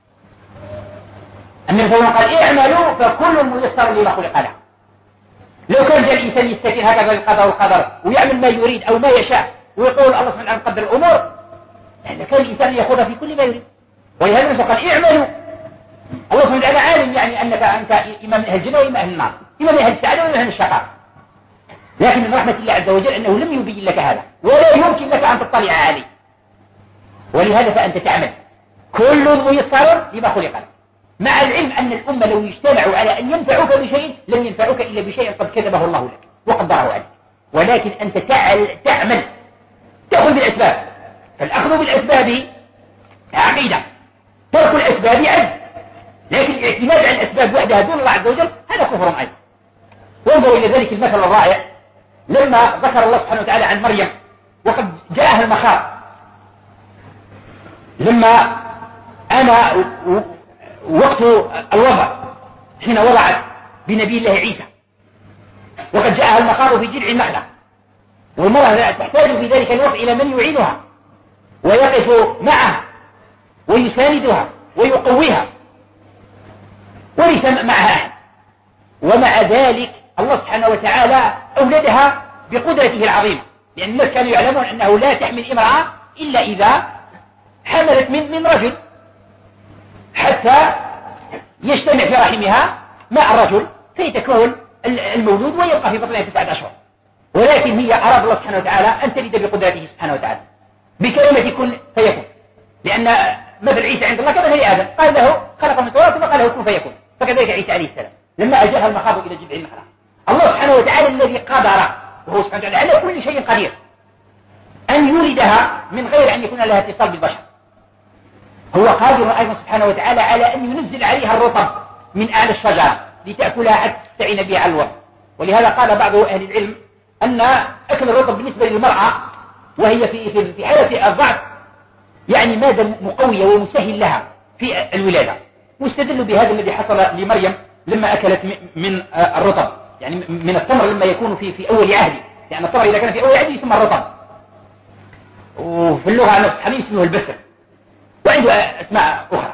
النبي صلى الله عليه وسلم قال اعملوا فكل ميسر لما خلق له. لو كان جاء الإنسان يستكين هكذا القضاء والقدر ويعمل ما يريد أو ما يشاء ويقول الله سبحانه وتعالى قدر الأمور، لأن كان الإنسان يأخذ في كل ما يريد. ولهذا قال اعملوا. الله سبحانه وتعالى عالم يعني أنك أنت إما من أهل الجنة وإما أهل النار، إما من أهل السعادة وإما من أهل الشقاء، لكن من رحمة الله عز وجل أنه لم يبين لك هذا ولا يمكن لك أن تطلع عليه، ولهذا فأنت تعمل كل ميسر لما خلق له، مع العلم أن الأمة لو يجتمعوا على أن ينفعوك بشيء لم ينفعوك إلا بشيء قد كتبه الله لك وقدره عليك، ولكن أنت تعمل تأخذ بالأسباب. فالأخذ بالأسباب عقيدة، ترك الأسباب عجز، لكن الاعتماد على الأسباب وحدها دون الله عز وجل هذا كفر أيضا. وانظروا إلى ذلك المثل الرائع لما ذكر الله سبحانه وتعالى عن مريم وقد جاءها المخاض، لما أنا وقت الوضع حين وضعت بنبي الله عيسى وقد جاءها المخاض في جذع النخلة، والمرأة تحتاج في ذلك الوقت إلى من يعينها ويقف معها ويساندها ويقويها، وليس معها أحد، ومع ذلك الله سبحانه وتعالى أولدها بقدرته العظيمة، لأن الناس كانوا يعلمون أنه لا تحمل امرأة إلا إذا حملت من من رجل حتى يجتمع في رحمها مع الرجل فيتكون المولود ويبقى في بطنها تسعة أشهر، ولكن هي أراد الله سبحانه وتعالى أن تلد بقدرته سبحانه وتعالى بكلمة كن فيكون، لأن مثل عيسى عند الله كمثل آدم قال له خلق من تراب ثم قال له كن فيكون، فكذلك عيسى عليه السلام لما أجاها المخاض إلى جذع النخلة الله سبحانه وتعالى الذي قدر وهو سبحانه وتعالى على كل شيء قدير أن يولدها من غير أن يكون لها اتصال بالبشر، هو قادر أيضا سبحانه وتعالى على أن ينزل عليها الرطب من أعلى الشجرة لتأكلها حتى تستعين بها على الوقت. ولهذا قال بعض أهل العلم أن أكل الرطب بالنسبة للمرأة وهي في في حالة الضعف يعني مادة مقوية ومسهل لها في الولادة، واستدلوا بهذا الذي حصل لمريم لما أكلت من الرطب، يعني من التمر لما يكون في في أول عهد، يعني التمر إذا كان في أول عهد يسمى الرطب، وفي اللغة الحديث اسمه البسر، وعنده أسماء أخرى.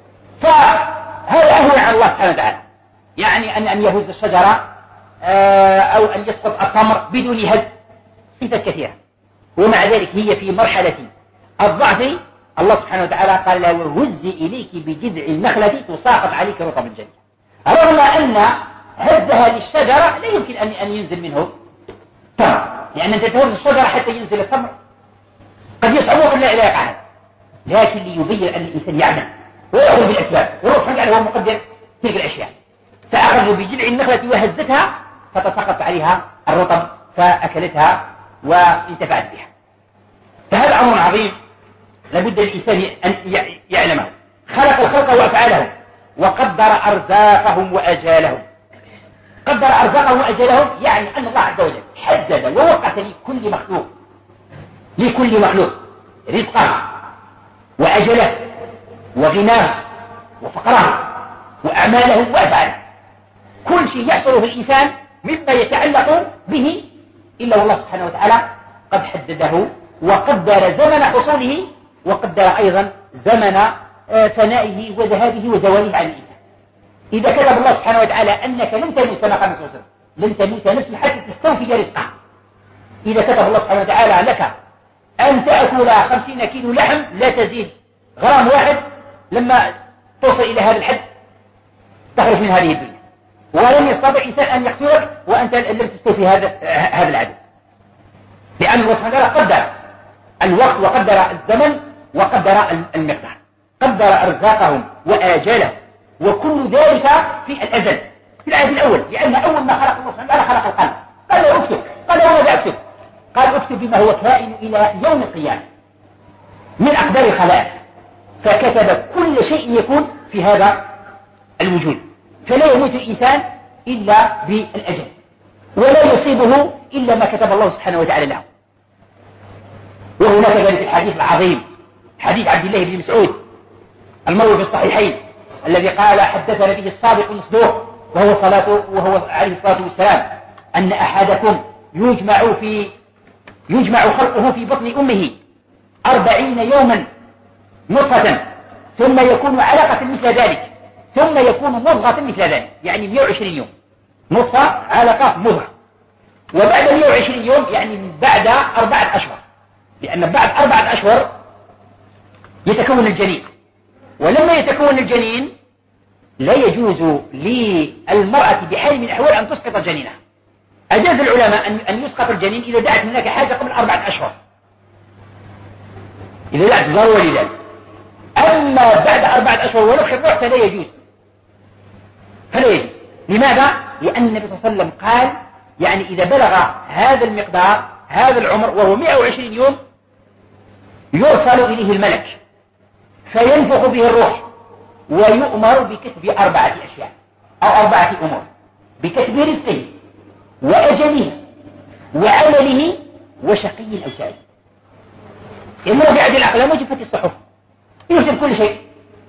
فهذا أهون على الله سبحانه وتعالى، يعني أن أن يهز الشجرة أو أن يسقط التمر بدون هز، صفات كثيرة، ومع ذلك هي في مرحلة الضعف الله سبحانه وتعالى قال له وهزي إليك بجذع النخلة تساقط عليك رطبا جنيا، رغم أن هزها للشجرة لا يمكن أن أن ينزل منه تمر، لأن أنت تهز الشجرة حتى ينزل التمر قد يصعبه إلا إلى يقع، لكن ليبين أن الإنسان يعلم ويأخذ بالأسباب، والله سبحانه وتعالى هو مقدر تلك الأشياء، فأخذوا بجذع النخلة وهزتها فتساقط عليها الرطب فأكلتها وانتفعت بها. فهذا أمر عظيم لابد الإنسان أن يعلمه. خلق الخلق وأفعالهم وقدر أرزاقهم وأجالهم. قدر أرزاقهم وأجالهم يعني أن الله عز وجل حدد ووقت لكل مخلوق لكل مخلوق رزقه وأجله وغناه وفقره وأعماله وأفعاله، كل شيء يحصل في الإنسان مما يتعلق به إلا والله سبحانه وتعالى قد حدده وقدر زمن حصوله وقدر أيضا زمن فنائه وذهابه وزواله عن الإنسان. إذا كتب الله سبحانه وتعالى أنك لن تموت كما قال الرسول لن تموت نفس حتى تستوفي رزقها، إذا كتب الله سبحانه وتعالى لك أن تأكل خمسين كيلو لحم لا تزيد غرام واحد لما توصل إلى هذا الحد تخرج من هذه الدنيا، ولم يستطع إنسان أن يقتلك وأنت لم تستوفي هذا هذا العدد، لأن الله سبحانه وتعالى قدر الوقت وقدر الزمن وقدر المقدار، قدر أرزاقهم وآجالهم، وكل ذلك في الأزل في العهد الأول، لأن أول ما خلق الله سبحانه وتعالى خلق القلم، قال له اكتب، قال له ماذا أكتب؟ قال اكتب بما هو كائن إلى يوم القيامة من أقدار الخلائق، فكتب كل شيء يكون في هذا الوجود، فلا يموت الإنسان إلا بالأجل، ولا يصيبه إلا ما كتب الله سبحانه وتعالى له. وهناك ذلك الحديث العظيم، حديث عبد الله بن مسعود المروي في الصحيحين، الذي قال حدثنا به الصادق المصدوق وهو صلاته وهو عليه الصلاة والسلام أن أحدكم يجمع في يجمع خلقه في بطن أمه أربعين يوما نطفة ثم يكون علقة مثل ذلك ثم يكون مضغة مثل ذلك، يعني مئة وعشرين يوم، نطفة علقة مضغة، وبعد مئة وعشرين يوم يعني بعد أربعة أشهر، لأن بعد أربعة أشهر يتكون الجنين، ولما يتكون الجنين لا يجوز للمرأة بحال من الأحوال أن تسقط جنينها. أجاز العلماء أن يسقط الجنين إذا دعت هناك حاجة قبل أربعة أشهر، إذا دعت ضرورة لذلك. أما بعد أربعة أشهر ونفخ الروح فلا يجوز، فلا يجوز. لماذا؟ لأن النبي صلى الله عليه وسلم قال يعني إذا بلغ هذا المقدار هذا العمر وهو مئة وعشرين يوم يرسل إليه الملك فينفخ به الروح ويؤمر بكتب أربعة أشياء أو أربعة أمور، بكتب رزقه وأجله وعمله وشقي أو سعيد. إن رفعت الأقلام وجفت الصحف، يكتب كل شيء.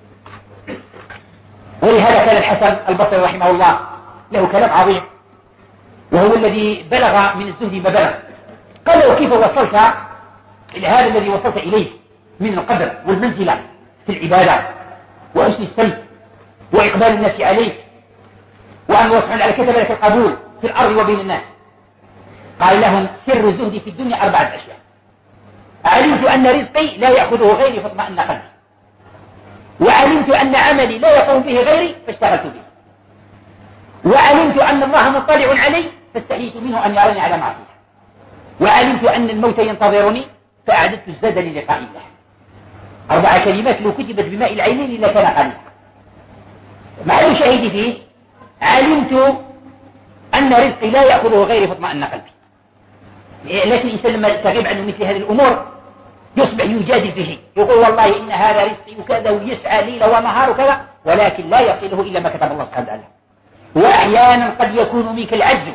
ولهذا كان الحسن البصري رحمه الله له كلام عظيم، وهو الذي بلغ من الزهد ما بلغ. قال له كيف وصلت إلى هذا الذي وصلت إليه من القدر والمنزلة في العبادة وحسن السمت وإقبال الناس عليك، وأن الله سبحانه وتعالى كتب لك القبول في الأرض وبين الناس. قال لهم سر الزهد في الدنيا أربعة أشياء: علمت أن رزقي لا يأخذه غيري فاطمأن قلبي، وعلمت أن عملي لا يقوم به غيري فاشتغلت به، وعلمت أن الله مطلع علي فاستحييت منه أن يراني على معصيته، وعلمت أن الموت ينتظرني فأعددت الزاد للقاء الله. أربع كلمات لو كتبت بماء العينين لكان قليلا. مع الشاهد فيه علمت أن رزقي لا يأخذه غيري فاطمأن قلبي. لكن الإنسان لما تغيب عنه مثل هذه الأمور يصبح يجادل به، يقول والله إن هذا رزقي وكذا، ويسعى ليل ونهار وكذا، ولكن لا يصله إلا ما كتب الله سبحانه وتعالى. وأحيانا قد يكون منك العجز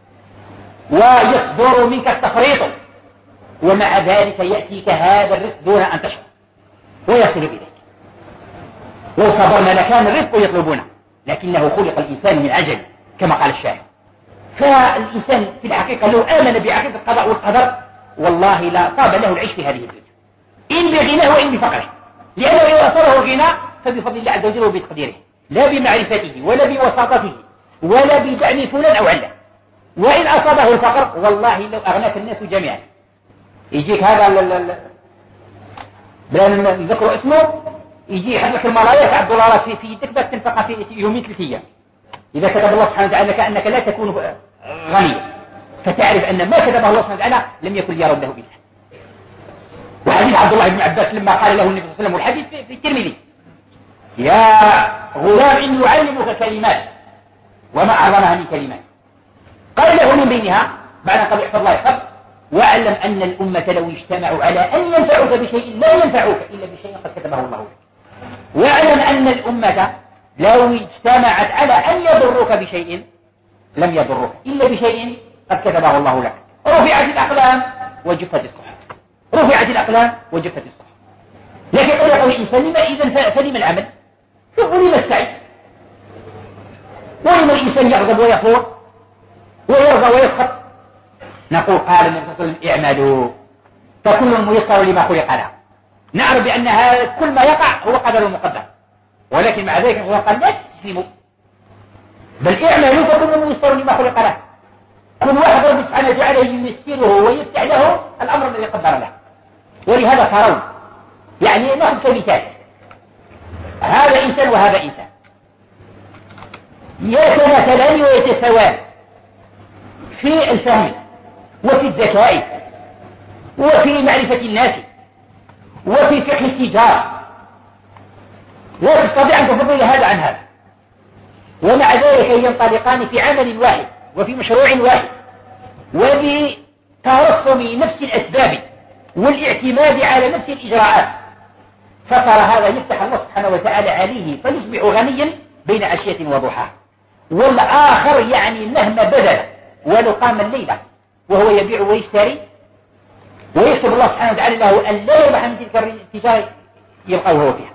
ويصدر منك التفريط، ومع ذلك يأتيك هذا الرزق دون أن تشعر ويصل إليك. لو صبرنا لكان الرزق يطلبونه، لكنه خلق الإنسان من عجل كما قال الشاعر. فالإنسان في الحقيقة لو آمن بعقيدة القضاء والقدر والله لا طاب له العيش في هذه الدنيا، إن بغناه وإن بفقره، لأنه إذا أصابه الغنى فبفضل الله عز وجل وبتقديره، لا بمعرفته ولا بوساطته ولا بدعم فلان أو علة. وإن أصابه الفقر والله لو أغناك الناس جميعا. يجيك هذا بلا نذكر اسمه، يجي يحط لك الملايين تاع الدولارات في في يدك بس تنفقها في يومين ثلاث أيام. إذا كتب الله سبحانه وتعالى كأنك لا تكون غنيا، فتعرف أن ما كتبه الله سبحانه وتعالى لم يكن ليرد له بإنسان. وحديث عبد الله بن عباس لما قال له النبي صلى الله عليه وسلم، والحديث في, في الترمذي: يا غلام إني أعلمك كلمات وما أعظمها من كلمات. قال له من بينها بعد أن قال احفظ الله يحفظ: واعلم أن الأمة لو اجتمعوا على أن ينفعوك بشيء لا ينفعوك إلا بشيء قد كتبه الله لك. واعلم أن الأمة لو اجتمعت على أن يضروك بشيء لم يضروك إلا بشيء قد كتبه الله لك. رفعت الأقلام وجفت الصحف، رفعت الأقلام وجفت الصحف. لكن قد يقول الإنسان لما إذن فلم العمل ولم السعي، ولما الإنسان يغضب ويفور ويرضى ويسخط. نقول قال النبي صلى الله عليه وسلم: اعملوا فكل ميسر لما خلق له. نعرف بأن هذا كل ما يقع هو قدر مقدر، ولكن مع ذلك هو قال لا تستسلموا، بل اعملوا فكل ميسر لما خلق له. كل واحد رب سبحانه وتعالى ييسره ويفتح له الأمر الذي قدر له. ولهذا ترون يعني نأخذ كمثال هذا إنسان وهذا إنسان يتماثلان ويتساوان في الفهم وفي الذكاء وفي معرفة الناس وفي فقه التجارة، لا تستطيع أن تفضل هذا عن هذا، ومع ذلك ينطلقان في عمل واحد وفي مشروع واحد وبترسم نفس الأسباب والاعتماد على نفس الإجراءات، فترى هذا يفتح الله سبحانه وتعالى عليه فيصبح غنيا بين عشية وضحاها، والآخر يعني مهما بذل ولو قام الليلة وهو يبيع ويشتري ويكتب الله سبحانه وتعالى له أن لا يربح من تلك التجارة يبقى وهو فيها.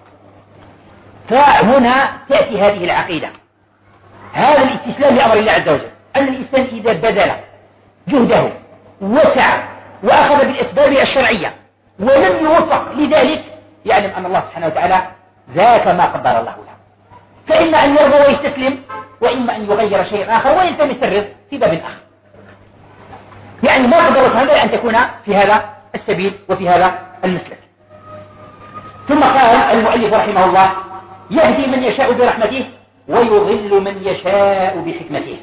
فهنا تأتي هذه العقيدة، هذا الاستسلام لأمر الله عز وجل، أن الإنسان إذا بذل جهده وسعى وأخذ بالأسباب الشرعية ولم يوفق لذلك يعلم أن الله سبحانه وتعالى ذاك ما قدر الله له، فإما أن يرضى ويستسلم وإما أن يغير شيء آخر ويلتمس الرزق في باب آخر. يعني ما قدرت هذا أن تكون في هذا السبيل وفي هذا المسلك. ثم قال المؤلف رحمه الله: يهدي من يشاء برحمته ويضل من يشاء بحكمته.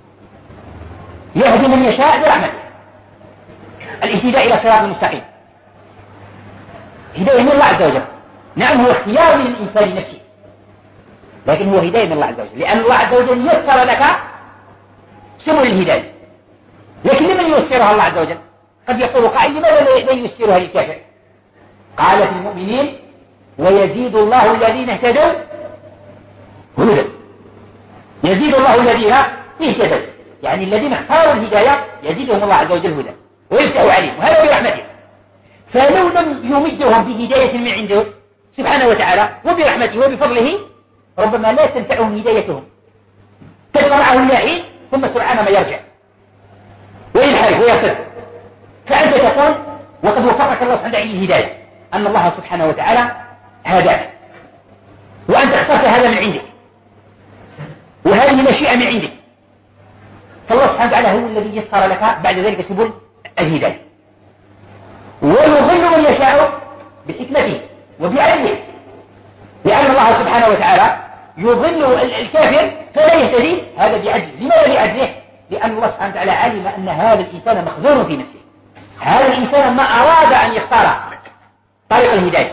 يهدي من يشاء برحمته، الاهتداء إلى صراط المستقيم، هداية من الله عز وجل. نعم هو اختيار من الإنسان نفسه، لكن هو هداية من الله عز وجل، لأن الله عز وجل يسر لك سبل الهداية. لكن لمن ييسرها الله عز وجل؟ قد يقول قائل: لماذا لا ييسرها للكافر؟ قال في المؤمنين: ويزيد الله الذين اهتدوا هدى. يزيد الله الذين اهتدوا، يعني الذين اختاروا الهداية يزيدهم الله عز وجل هدى ويفتح عليهم، وهذا برحمته. فلو لم يمدهم بهداية من عنده سبحانه وتعالى وبرحمته وبفضله ربما لا تنفعهم هدايتهم، تبقى معهم لاحين ثم سرعان ما يرجع وينحرف ويرتد. فأنت تقول وقد وفقك الله سبحانه وتعالى الهداية، أن الله سبحانه وتعالى هداك وأنت اخترت هذا من عندك وهذه مشيئة من عندك، فالله سبحانه وتعالى هو الذي يسر لك بعد ذلك سبل الهداية. ويضل من يشاء بحكمته وبعدله، لأن الله سبحانه وتعالى يضل الكافر فلا يهتدي، هذا بعدله. لماذا بعدله؟ لأن الله سبحانه وتعالى علم أن هذا الإنسان مخزون في نفسه، هذا الإنسان ما أراد أن يختار طريق الهداية،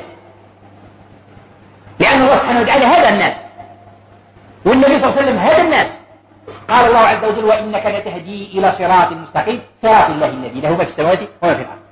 لأن الله سبحانه وتعالى هذا الناس والنبي صلى الله عليه وسلم هذا الناس. قال الله عز وجل: وإنك لتهدي إلى صراط مستقيم صراط الله الذي له ما في السماوات وما في الأرض.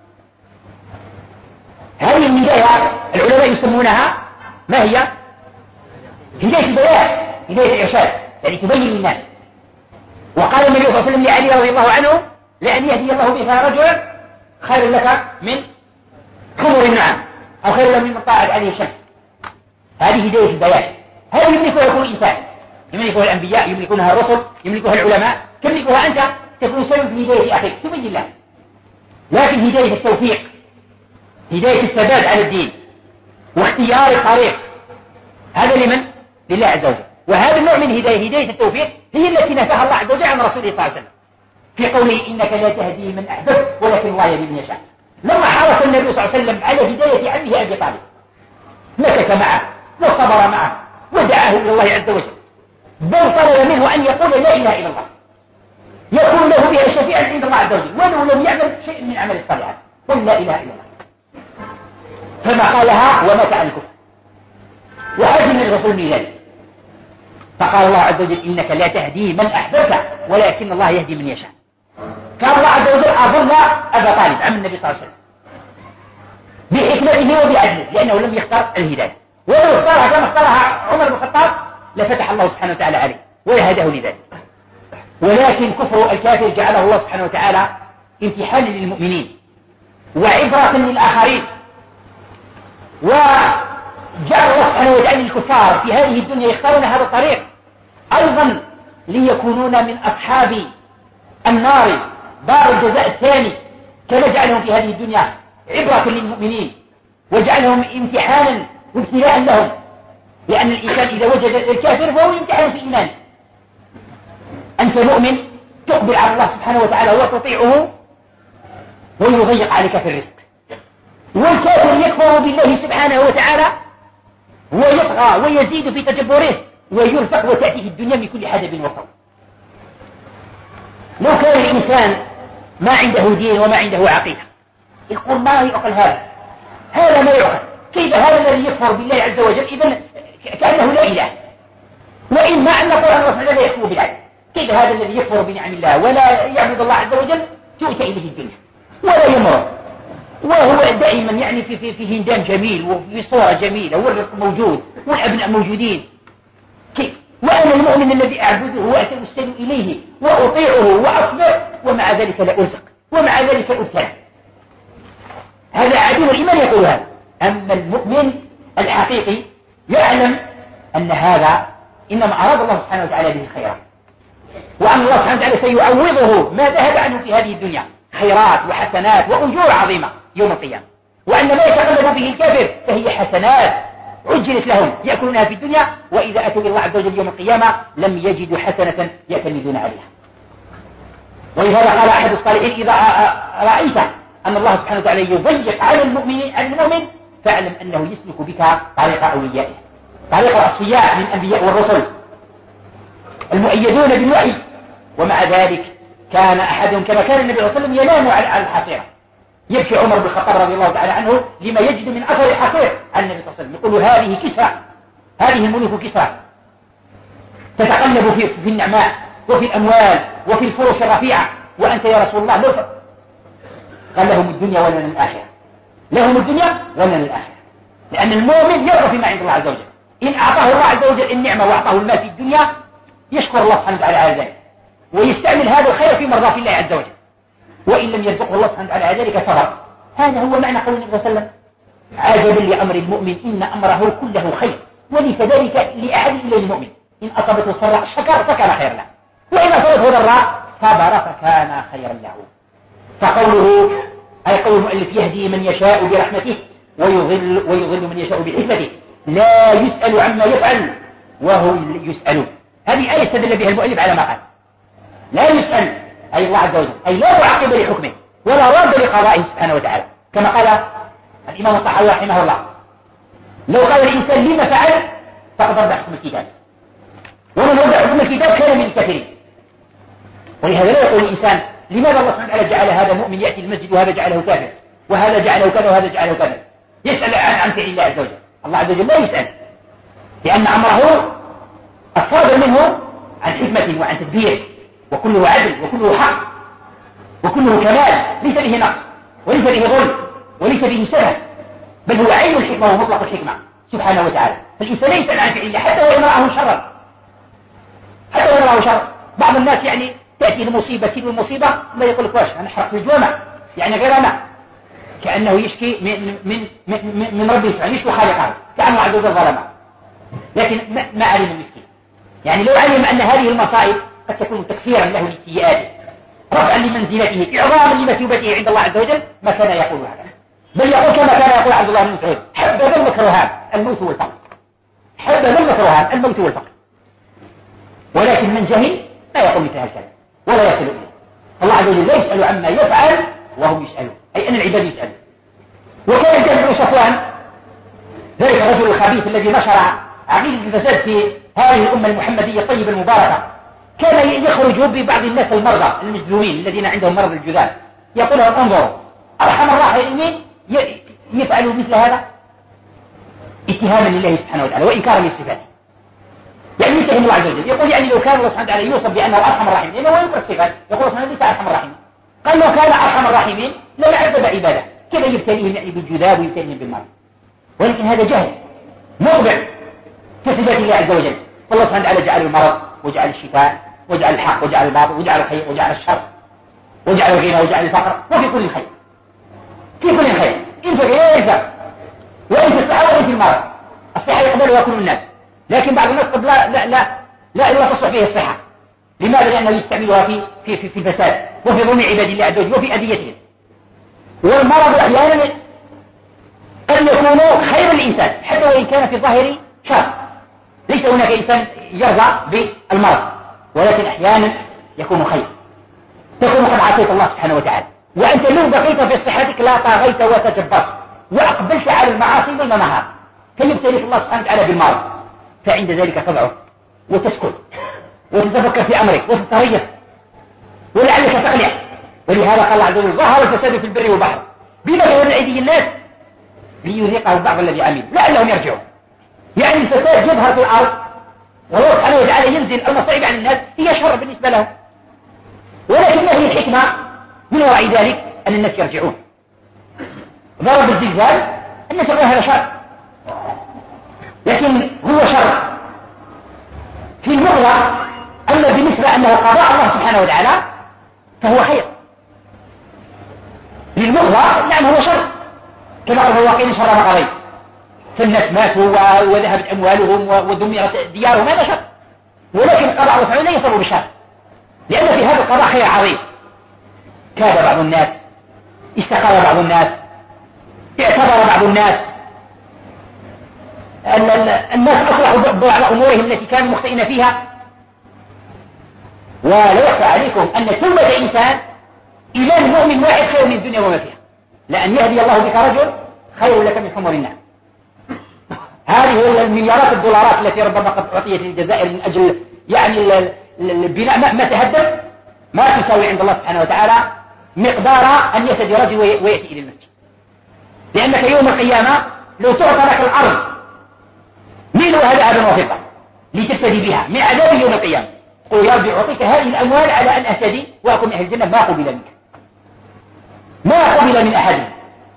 هذه الهداية العلماء يسمونها ما هي؟ هداية البيان، هداية الإرشاد، يعني تبين للناس. وقال النبي صلى الله عليه وسلم لعلي رضي الله عنه: لأن يهدي الله بها رجلا خير لك من حمر النعم، أو خير لك من طاعة عليه الشمس. هذه هداية البيان، هذه يملكها كل إنسان، يملكها الأنبياء، يملكونها الرسل، يملكها العلماء، تملكها أنت، تكون سبب في هداية أخيك تبين الله. لكن هداية التوفيق، هداية الثبات على الدين واختيار الطريق، هذا لمن؟ لله عز وجل. وهذا النوع من هداية، هداية التوفيق، هي التي نفاها الله عز وجل عن رسوله صلى الله عليه وسلم في قوله: إنك لا تهدي من أحببت ولكن الله يهدي من يشاء. لما حرص النبي صلى الله عليه وسلم على هداية عمه أبي طالب مسك معه وصبر معه ودعاه إلى الله عز وجل، بل طلب منه أن يقول لا إله إلا الله، يكون له بها شفيعا عند الله عز وجل ولو لم يعمل شيء من عمل الصالحات، قل لا إله إلا الله. فما قالها ومات عن الكفر وعزم الرسول من ذلك. فقال الله عز وجل: إنك لا تهدي من أحببت ولكن الله يهدي من يشاء. فالله عز وجل أضل أبا طالب عم النبي صلى الله عليه وسلم بحكمته وبعدله، لأنه لم يختار الهداية، ولو اختارها كما اختارها عمر بن الخطاب لفتح الله سبحانه وتعالى عليه ويهداه لذلك. ولكن كفر الكافر جعله الله سبحانه وتعالى امتحانا للمؤمنين وعبرة للآخرين، وجعل الله سبحانه وتعالى الكفار في هذه الدنيا يختارون هذا الطريق أيضا ليكونون من أصحاب النار دار الجزاء الثاني، كما جعلهم في هذه الدنيا عبرة للمؤمنين وجعلهم امتحانا وابتلاء لهم، لأن الإنسان إذا وجد الكافر فهو يمتحن في إيمانه. أنت مؤمن تقبل على الله سبحانه وتعالى وتطيعه ويضيق عليك في الرزق، والكافر يكفر بالله سبحانه وتعالى ويطغى ويزيد في تجبره ويرزق وتأتيه الدنيا من كل حدب وصوب. لو كان الإنسان ما عنده دين وما عنده عقيدة يقول ما يعقل هذا، هذا ما يعقل، كيف هذا الذي يكفر بالله عز وجل إذن كأنه لا إله، وإن ما أن قرآن الله لا يكفر بالعدل، كيف هذا الذي يكفر بنعم الله ولا يعبد الله عز وجل تؤتى إليه الدنيا ولا يمر، وهو دائما يعني في في في هندام جميل وفي صورة جميلة والرزق موجود والأبناء موجودين، كيف؟ وأنا المؤمن الذي أعبده وأتوسل إليه وأطيعه وأصبر ومع ذلك لا أرزق ومع ذلك أبتلى. هذا عدو الإيمان يقول هذا. أما المؤمن الحقيقي يعلم أن هذا إنما أراد الله سبحانه وتعالى به خيرا، وأن الله سبحانه وتعالى سيعوضه ما ذهب عنه في هذه الدنيا خيرات وحسنات وأجور عظيمة يوم القيامة، وأن ما يتقلب به الكافر فهي حسنات عجلت لهم يأكلونها في الدنيا، وإذا أتوا إلى الله عز وجل يوم القيامة لم يجدوا حسنة يعتمدون عليها. ولهذا قال أحد الصالحين إذا رأيت أن الله سبحانه وتعالى يضيق على المؤمن على المؤمن فاعلم أنه يسلك بك طريق أوليائه، طريق الأصفياء من الأنبياء والرسل المؤيدون بالوحي. ومع ذلك كان أحدهم كما كان النبي صلى الله عليه وسلم ينام على الحصيرة، يبكي عمر بن الخطاب رضي الله تعالى عنه لما يجد من أثر الحصير عن النبي صلى الله عليه وسلم، يقول هذه كسرى، هذه الملوك كسرى تتقلب في, في النعماء وفي الأموال وفي الفرش الرفيعة، وأنت يا رسول الله لو قال لهم الدنيا ولنا الآخرة، لهم الدنيا ولنا الآخرة، لأن المؤمن يرضى فيما عند الله عز وجل. إن أعطاه الله عز وجل النعمة وأعطاه المال في الدنيا يشكر الله سبحانه وتعالى على ذلك ويستعمل هذا الخير في مرضاة الله عز وجل، وإن لم يرزقه الله سبحانه وتعالى على ذلك صبر. هذا هو معنى قول النبي صلى الله عليه وسلم عجبا لأمر المؤمن إن أمره كله خير وليس ذلك لأحد إلا المؤمن، إن أصابته سراء شكر فكان خيرا له، وإن أصابته ضراء صبر فكان خيرا له. فقوله أي قول المؤلف يهدي من يشاء برحمته ويضل, ويضل من يشاء بحكمته لا يسأل عما يفعل وهم يسألون. هذه آية استدل بها المؤلف على ما قال لا يسأل أي الله عز وجل، أي لا معقب لحكمه ولا راد لقضائه سبحانه وتعالى، كما قال الإمام الطحاوي رحمه الله لو قال الإنسان لما فعل فقد رد حكم الكتاب، ومن رد حكم الكتاب كان من الكافرين. ولهذا لا يقول الإنسان لماذا الله سبحانه وتعالى جعل هذا مؤمن يأتي المسجد وهذا جعله كافر وهذا جعله كذا وهذا جعله كذا، يسأل عن فعل الله عز وجل. الله عز وجل لا يسأل، لأن أمره الصادر منه عن حكمة وعن تدبير، وكله عدل وكله حق وكله كمال، ليس به نقص وليس به ظلم وليس به سبب، بل هو عين الحكمة ومطلق الحكمة سبحانه وتعالى. فالإنسان لا يسأل عن فعل الله حتى وإن رآه شرا، حتى وإن رآه شرا. بعض الناس يعني تأتي المصيبة تلو المصيبة لا يقول لك واش أنا حرقت الجوامع يعني غير أنا، كأنه يشكي من من من, من ربه سبحانه يشكو خالقه كأنه عز وجل ظلمه، لكن ما علم المسكين. يعني لو علم أن هذه المصائب قد تكون تكفيرا له لسيئاته رفعا لمنزلته إعظاما لمثوبته عند الله عز وجل ما كان يقول هذا، بل يقول كما كان يقول عبد الله بن مسعود حبذا المكروهات الموت والفقر، حبذا المكروهات الموت والفقر. ولكن من جهل لا يقول مثل هذا الكلام ولا يصل إليه. الله عز وجل لا يسأل عما يفعل وهم يسألون، أي أن العباد يسألون. وكان الجهل بن صفوان ذلك الرجل الخبيث الذي نشر عقيدة الفساد في هذه الأمة المحمدية الطيبة المباركة، كان يخرج ببعض الناس المرضى المجذومين الذين عندهم مرض الجذام يقول لهم انظروا أرحم الراحمين يفعلوا مثل هذا اتهاما لله سبحانه وتعالى وإنكارا لصفاته، يعني يتهم الله عز وجل. يقول يعني لو كان الله سبحانه وتعالى يوصف بأنه أرحم الراحمين لأنه ينكر الصفات، يقول سبحانه ليس أرحم الراحمين، قال لو كان أرحم الراحمين لما عذب عباده كيف يبتليهم يعني بالجذاب ويبتليهم بالمرض. ولكن هذا جهل مقبع في صفات الله عز وجل. فالله سبحانه وتعالى جعل المرض وجعل الشفاء وجعل الحق وجعل الباطل وجعل الخير وجعل الشر وجعل الغنى وجعل الفقر، وفي كل خير في كل خير إن في غير الفقر وإن في الصحة وإن في المرض. الصحة يقبلها كل الناس، لكن بعض الناس قد لا لا لا لا, لا تصلح فيه الصحة. لماذا؟ لأنه يستعملها في في في, في الفساد وفي ظلم عباد الله عز وجل وفي أذيتهم. والمرض أحيانا قد يكون خير الإنسان حتى وإن كان في الظاهر شر. ليس هناك إنسان يرضى بالمرض، ولكن أحيانا يكون خير، تكون قد عصيت الله سبحانه وتعالى، وأنت لو بقيت في صحتك لا طاغيت وتجبرت وأقبلت على المعاصي ليل نهار، كي يبتليك الله سبحانه وتعالى بالمرض، فعند ذلك تضعف وتسكت وتتفكر في أمرك وتتريث ولعلك تقلع. ولهذا قال الله عز وجل: ظهر الفساد في البر والبحر بما كسبت أيدي الناس ليذيقهم بعض الذي عملوا لعلهم يرجعون. يعني الفساد يظهر في الأرض والله سبحانه وتعالى ينزل المصائب عن الناس، هي شر بالنسبة لهم، ولكن ما هي الحكمة من وراء ذلك؟ أن الناس يرجعون. ضرب الزلزال الناس يقولون هذا شر، لكن هو شر في المغرى، أما بالنسبة أنه قضاء الله سبحانه وتعالى فهو خير. للمغرى نعم هو شر، كما قال الواقعين شر ما قضيت، فالناس ماتوا وذهبت أموالهم ودمرت ديارهم، هذا شر. ولكن قضاء الله سبحانه لا يصب بالشر، لأن في هذا القضاء خير عظيم. كاد بعض الناس، استقر بعض الناس، اعتبر بعض الناس، الناس أصلحوا بعض أمورهم التي كانوا مخطئين فيها. ولا يخفى عليكم أن توبة إنسان إيمان مؤمن واحد خير من الدنيا وما فيها، لأن يهدي الله بك رجل خير لك من حمر النعم. هذه المليارات الدولارات التي ربما قد أعطيت للجزائر من أجل يعني البناء ما تهدم ما تساوي عند الله سبحانه وتعالى مقدار أن يهتدي رجل ويأتي إلى المسجد. لأنك يوم القيامة لو تعطى لك الأرض ميلها ذهبا وفضة لتفتدي بها من عذاب يوم القيامة، قل يا رب أعطيك هذه الأموال على أن أهتدي وأكون من أهل الجنة، ما قبل منك، ما قبل من أحد،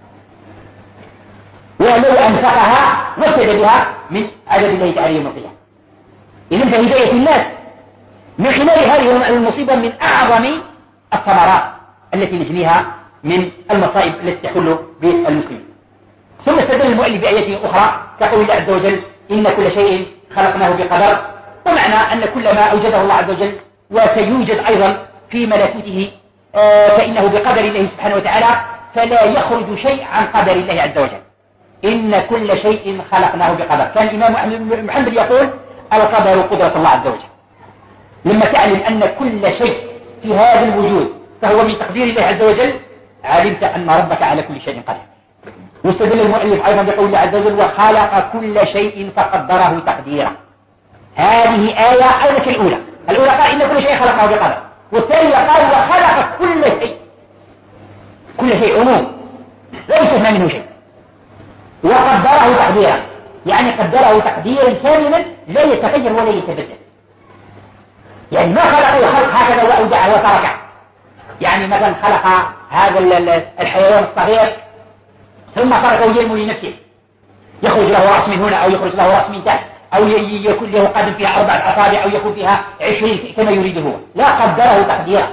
ولو أنفقها وافتدى بها من عذاب الله تعالى يوم القيامة. إذن فهداية الناس من خلال هذه المصيبة من أعظم الثمرات التي نجنيها من المصائب التي تحل بالمسلمين. ثم استدل المؤلف بآية أخرى كقول الله عز وجل: إن كل شيء خلقناه بقدر. ومعنى أن كل ما أوجده الله عز وجل وسيوجد أيضا في ملكوته فإنه بقدر الله سبحانه وتعالى، فلا يخرج شيء عن قدر الله عز وجل. إن كل شيء خلقناه بقدر. كان الإمام محمد يقول: القدر قدرة الله عز وجل. لما تعلم أن كل شيء في هذا الوجود فهو من تقدير الله عز وجل علمت أن ربك على كل شيء قدير. واستدل المؤلف أيضا بقول الله عز وجل: وخلق كل شيء فقدره تقديرا. هذه آية أيضا كالأولى. الأولى قال: إن كل شيء خلقه بقدر، والثانية قال: وخلق كل شيء. كل شيء عموم لا يستثنى منه شيء، وقدره تقديرا، يعني قدره تقديرا كاملا لا يتغير ولا يتبدل. يعني ما خلقه خلق هكذا وأودعه وتركه. يعني مثلا خلق هذا الحيوان الصغير ثم تركه ينمو لنفسه، يخرج له رأس من هنا أو يخرج له رأس من تحت، أو يكون له قدم فيها أربعة أصابع أو يكون فيها عشرين كما يريد هو، لا، قدره تقديرا.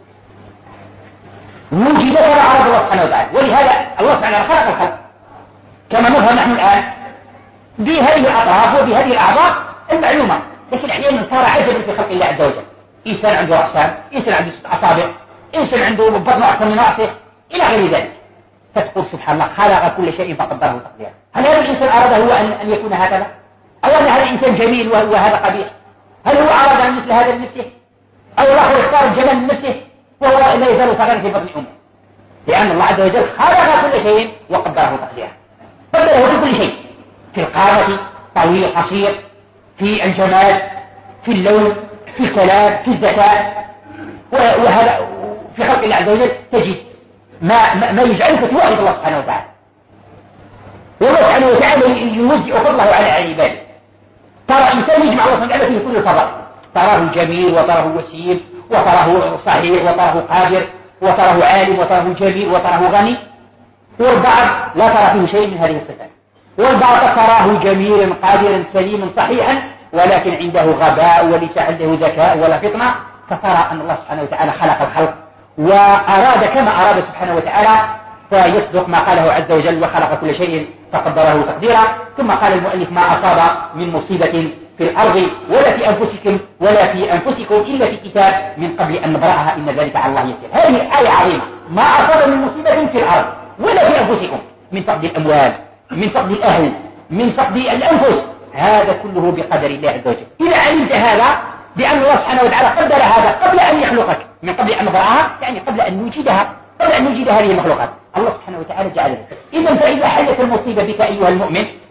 وجد كما أراد الله سبحانه وتعالى. ولهذا الله سبحانه وتعالى خلق الخلق كما نظهر نحن الآن بهذه الأطراف وبهذه الأعضاء المعلومة. لكن أحيانا صار عجبا في خلق الله عز وجل. إنسان عنده رأسان، إنسان عنده ست أصابع، إنسان عنده بطن أكثر من رأسه إلى غير ذلك. فتقول سبحان الله خلق كل شيء فقدره تقديرا. هل هذا الإنسان أراد هو أن يكون هكذا؟ أو أن هذا الإنسان جميل وهذا قبيح؟ هل هو أراد أن مثل هذا لنفسه؟ أو الله اختار الجمال لنفسه وهو لا يزال صغيرا في بطن أمه؟ لأن الله عز وجل خلق كل شيء وقدره تقديرا. قدره في كل شيء، في القامة طويل قصير، في الجمال، في اللون، في الكلام، في الذكاء، وهذا في خلق الله عز وجل تجد ما ما يجعلك توحد الله سبحانه وتعالى. والله سبحانه وتعالى يوزع فضله على عباده. ترى إنسان يجمع الله سبحانه وتعالى فيه كل فضل، تراه جميل وتراه وسيم وتراه صحيح وتراه قادر وتراه عالم وتراه جميل وتراه غني، والبعض لا ترى فيه شيء من هذه الصفات، والبعض تراه جميلا قادرا سليما صحيحا ولكن عنده غباء وليس عنده ذكاء ولا فطنة. فترى أن الله سبحانه وتعالى خلق الخلق وأراد كما أراد سبحانه وتعالى، فيصدق ما قاله عز وجل: وخلق كل شيء فقدره تقديرا. ثم قال المؤلف: ما أصاب من مصيبة في الأرض ولا في أنفسكم ولا في أنفسكم إلا في كتاب من قبل أن نبرأها إن ذلك على الله يسير. هذه آية عظيمة. ما أصاب من مصيبة في الأرض ولا في أنفسكم، من فقد الأموال، من فقد الأهل، من فقد الأنفس، هذا كله بقدر الله عز وجل. إذا علمت هذا بأن الله سبحانه وتعالى قدر هذا قبل أن يخلقك، من قبل أن نبرأها، يعني قبل أن نوجدها، قبل أن نوجد هذه المخلوقات، الله سبحانه وتعالى جعل ذلك. إذا فإذا حلت المصيبة بك أيها المؤمن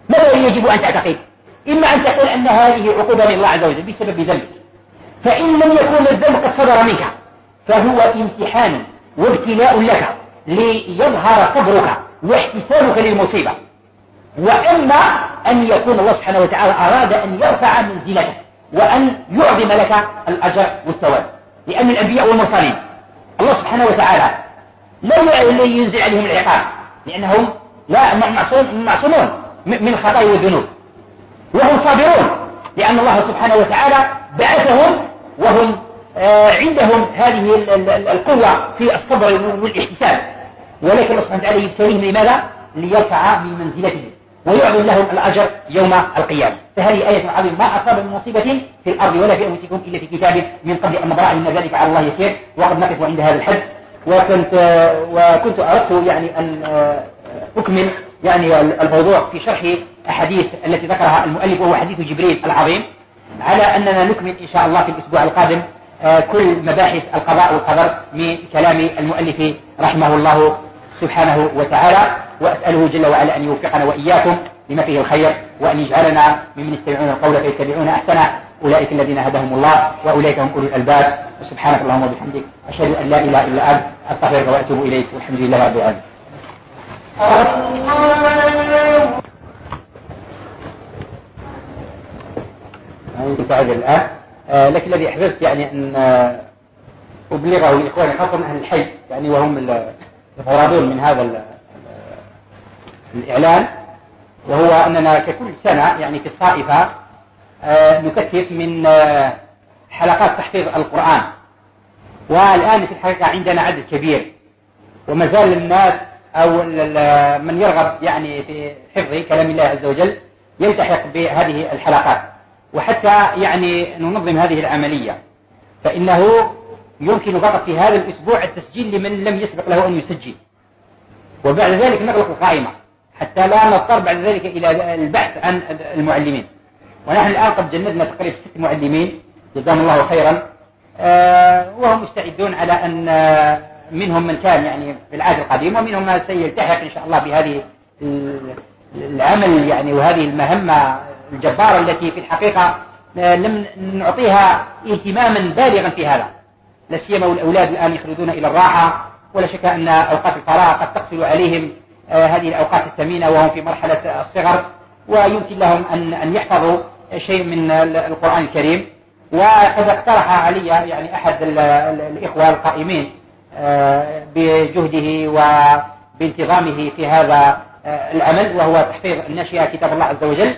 ماذا يجب أن تعتقد؟ إما أن تقول أن هذه عقوبة من الله عز وجل بسبب ذنبك، فإن لم يكن الذنب قد صدر منك فهو امتحان وابتلاء لك ليظهر صبرك واحتسابك للمصيبة. وإما أن يكون الله سبحانه وتعالى أراد أن يرفع منزلتك وأن يعظم لك الأجر والثواب، لأن الأنبياء والمرسلين الله سبحانه وتعالى لا ينزل عليهم العقاب لأنهم لا معصومون من الخطايا والذنوب، وهم صابرون لأن الله سبحانه وتعالى بعثهم وهم عندهم هذه القوة في الصبر والاحتساب، ولكن الله سبحانه وتعالى يبتليهم لماذا؟ ليرفع من منزلتهم ويعظم لهم الأجر يوم القيامة. فهذه آية عظيمة، ما أصاب من مصيبة في الأرض ولا في أنفسكم إلا في كتاب من قبل أن نبرأ إن ذلك على الله يسير. وقد نقف عند هذا الحد، وكنت وكنت أردت يعني أن أكمل يعني الموضوع في شرح أحاديث التي ذكرها المؤلف وهو حديث جبريل العظيم، على أننا نكمل إن شاء الله في الأسبوع القادم كل مباحث القضاء والقدر من كلام المؤلف رحمه الله سبحانه وتعالى. وأسأله جل وعلا أن يوفقنا وإياكم لما فيه الخير، وأن يجعلنا ممن يستمعون القول فيتبعون أحسنه، أولئك الذين هداهم الله وأولئك هم أولو الألباب. وسبحانك اللهم وبحمدك أشهد أن لا إله إلا أنت أستغفرك وأتوب إليك، والحمد لله رب العالمين. عندي تعذر الآن، آه لكن الذي أحببت يعني أن آه أبلغه لإخواني خاصة أهل الحي يعني وهم الغرابون من هذا الإعلان، وهو أننا ككل سنة يعني في الطائفة آه نكثف من آه حلقات تحفيظ القرآن، والآن في الحقيقة عندنا عدد كبير، وما زال الناس أو من يرغب يعني في حفظ كلام الله عز وجل يلتحق بهذه الحلقات. وحتى يعني ننظم هذه العملية فإنه يمكن فقط في هذا الأسبوع التسجيل لمن لم يسبق له أن يسجل، وبعد ذلك نغلق القائمة حتى لا نضطر بعد ذلك إلى البحث عن المعلمين. ونحن الآن قد جندنا تقريبا ست معلمين جزاهم الله خيرا، وهم مستعدون على أن منهم من كان يعني في العهد القديم ومنهم من سيلتحق إن شاء الله بهذه العمل يعني وهذه المهمة الجبارة التي في الحقيقة لم نعطيها اهتماما بالغا في هذا، لا سيما والأولاد الآن يخرجون إلى الراحة، ولا شك أن أوقات الفراغ قد تقفل عليهم هذه الأوقات الثمينة وهم في مرحلة الصغر، ويمكن لهم أن أن يحفظوا شيء من القرآن الكريم. وقد اقترح علي يعني أحد الإخوة القائمين بجهده وبانتظامه في هذا العمل، وهو تحفيظ الناشئة كتاب الله عز وجل.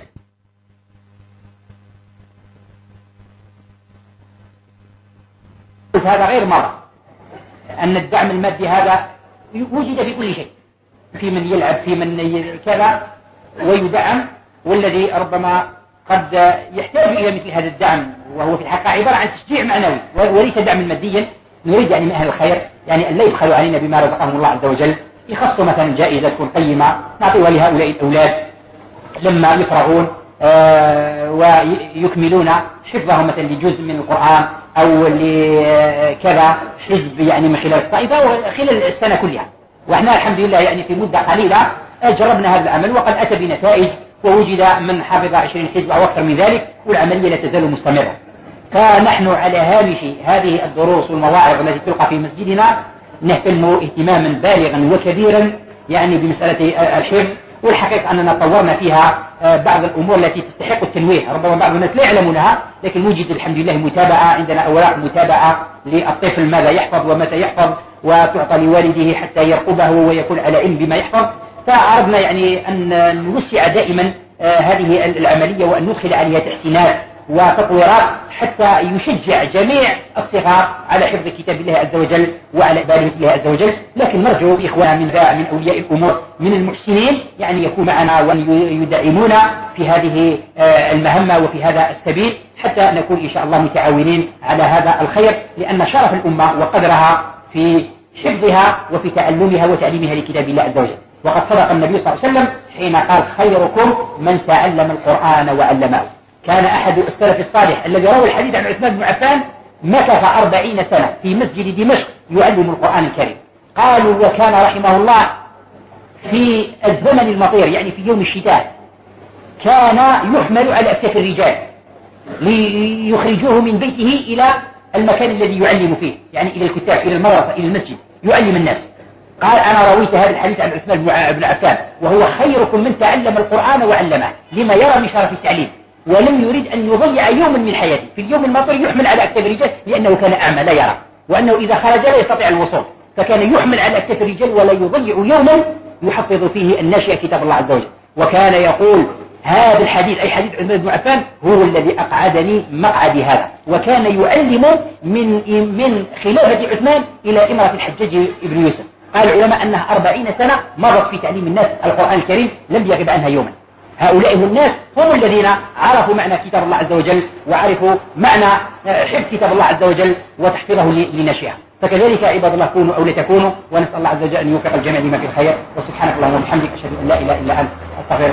هذا غير مرة أن الدعم المادي هذا وجد في كل شيء، في من يلعب في من كذا ويدعم، والذي ربما قد يحتاج إلى مثل هذا الدعم، وهو في الحقيقة عبارة عن تشجيع معنوي وليس دعم ماديا. نريد يعني من أهل الخير يعني أن لا يبخلوا علينا بما رزقهم الله عز وجل، يخصوا مثلا جائزة تكون قيمة نعطيها لهؤلاء الأولاد لما يفرغون آه ويكملون حفظهم مثلا لجزء من القرآن أو لكذا حزب يعني من خلال الطائفة وخلال السنة كلها. وإحنا الحمد لله يعني في مدة قليلة جربنا هذا العمل وقد أتى بنتائج، ووجد من حفظ عشرين حزب أو أكثر من ذلك، والعملية لا تزال مستمرة. فنحن على هامش هذه الدروس والمواعظ التي تلقى في مسجدنا نهتم اهتماما بالغا وكبيرا يعني بمسألة الحفظ، والحقيقة أننا طورنا فيها بعض الأمور التي تستحق التنويه، ربما بعض الناس لا يعلمونها، لكن وجد الحمد لله متابعة، عندنا أوراق متابعة للطفل ماذا يحفظ ومتى يحفظ، وتعطى لوالده حتى يرقبه ويكون على علم بما يحفظ. فأردنا يعني أن نوسع دائما هذه العملية وأن ندخل عليها تحسينات وتطويرات حتى يشجع جميع الصغار على حفظ كتاب الله عز وجل وعلى عبادة الله عز وجل. لكن نرجو إخواننا من من أولياء الأمور من المحسنين يعني يكون معنا وأن يدعمونا في هذه المهمة وفي هذا السبيل، حتى نكون إن شاء الله متعاونين على هذا الخير، لأن شرف الأمة وقدرها في حفظها وفي تعلمها وتعليمها لكتاب الله عز وجل. وقد صدق النبي صلى الله عليه وسلم حين قال خيركم من تعلم القرآن وعلمه. كان أحد السلف الصالح الذي روى الحديث عن عثمان بن عفان مكث أربعين سنة في مسجد دمشق يعلم القرآن الكريم. قالوا وكان رحمه الله في الزمن المطير يعني في يوم الشتاء كان يحمل على أكتاف الرجال ليخرجوه من بيته إلى المكان الذي يعلم فيه، يعني إلى الكتاب، إلى المدرسة، إلى المسجد، يعلم الناس. قال أنا رويت هذا الحديث عن عثمان بن عفان وهو خيركم من تعلم القرآن وعلمه، لما يرى من شرف التعليم، ولم يريد أن يضيع يوما من حياته. في اليوم الماطر يحمل على أكتاف الرجال لأنه كان أعمى لا يرى، وأنه إذا خرج لا يستطيع الوصول، فكان يحمل على أكتاف الرجال ولا يضيع يوما يحفظ فيه الناشئ كتاب الله عز وجل. وكان يقول هذا الحديث أي حديث عثمان بن عفان هو الذي أقعدني مقعدي هذا، وكان يعلم من من خلافة عثمان إلى إمرة الحجاج بن يوسف. قال العلماء أنها أربعين سنة مرت في تعليم الناس القرآن الكريم لم يغب عنها يوما. هؤلاء هم الناس هم الذين عرفوا معنى كتاب الله عز وجل، وعرفوا معنى حفظ كتاب الله عز وجل وتحفيظه لناشئه. فكذلك عباد الله كونوا أو لا تكونوا، ونسأل الله عز وجل أن يوفق الجميع لما في الخير. وسبحانك اللهم وبحمدك أشهد أن لا إله إلا أنت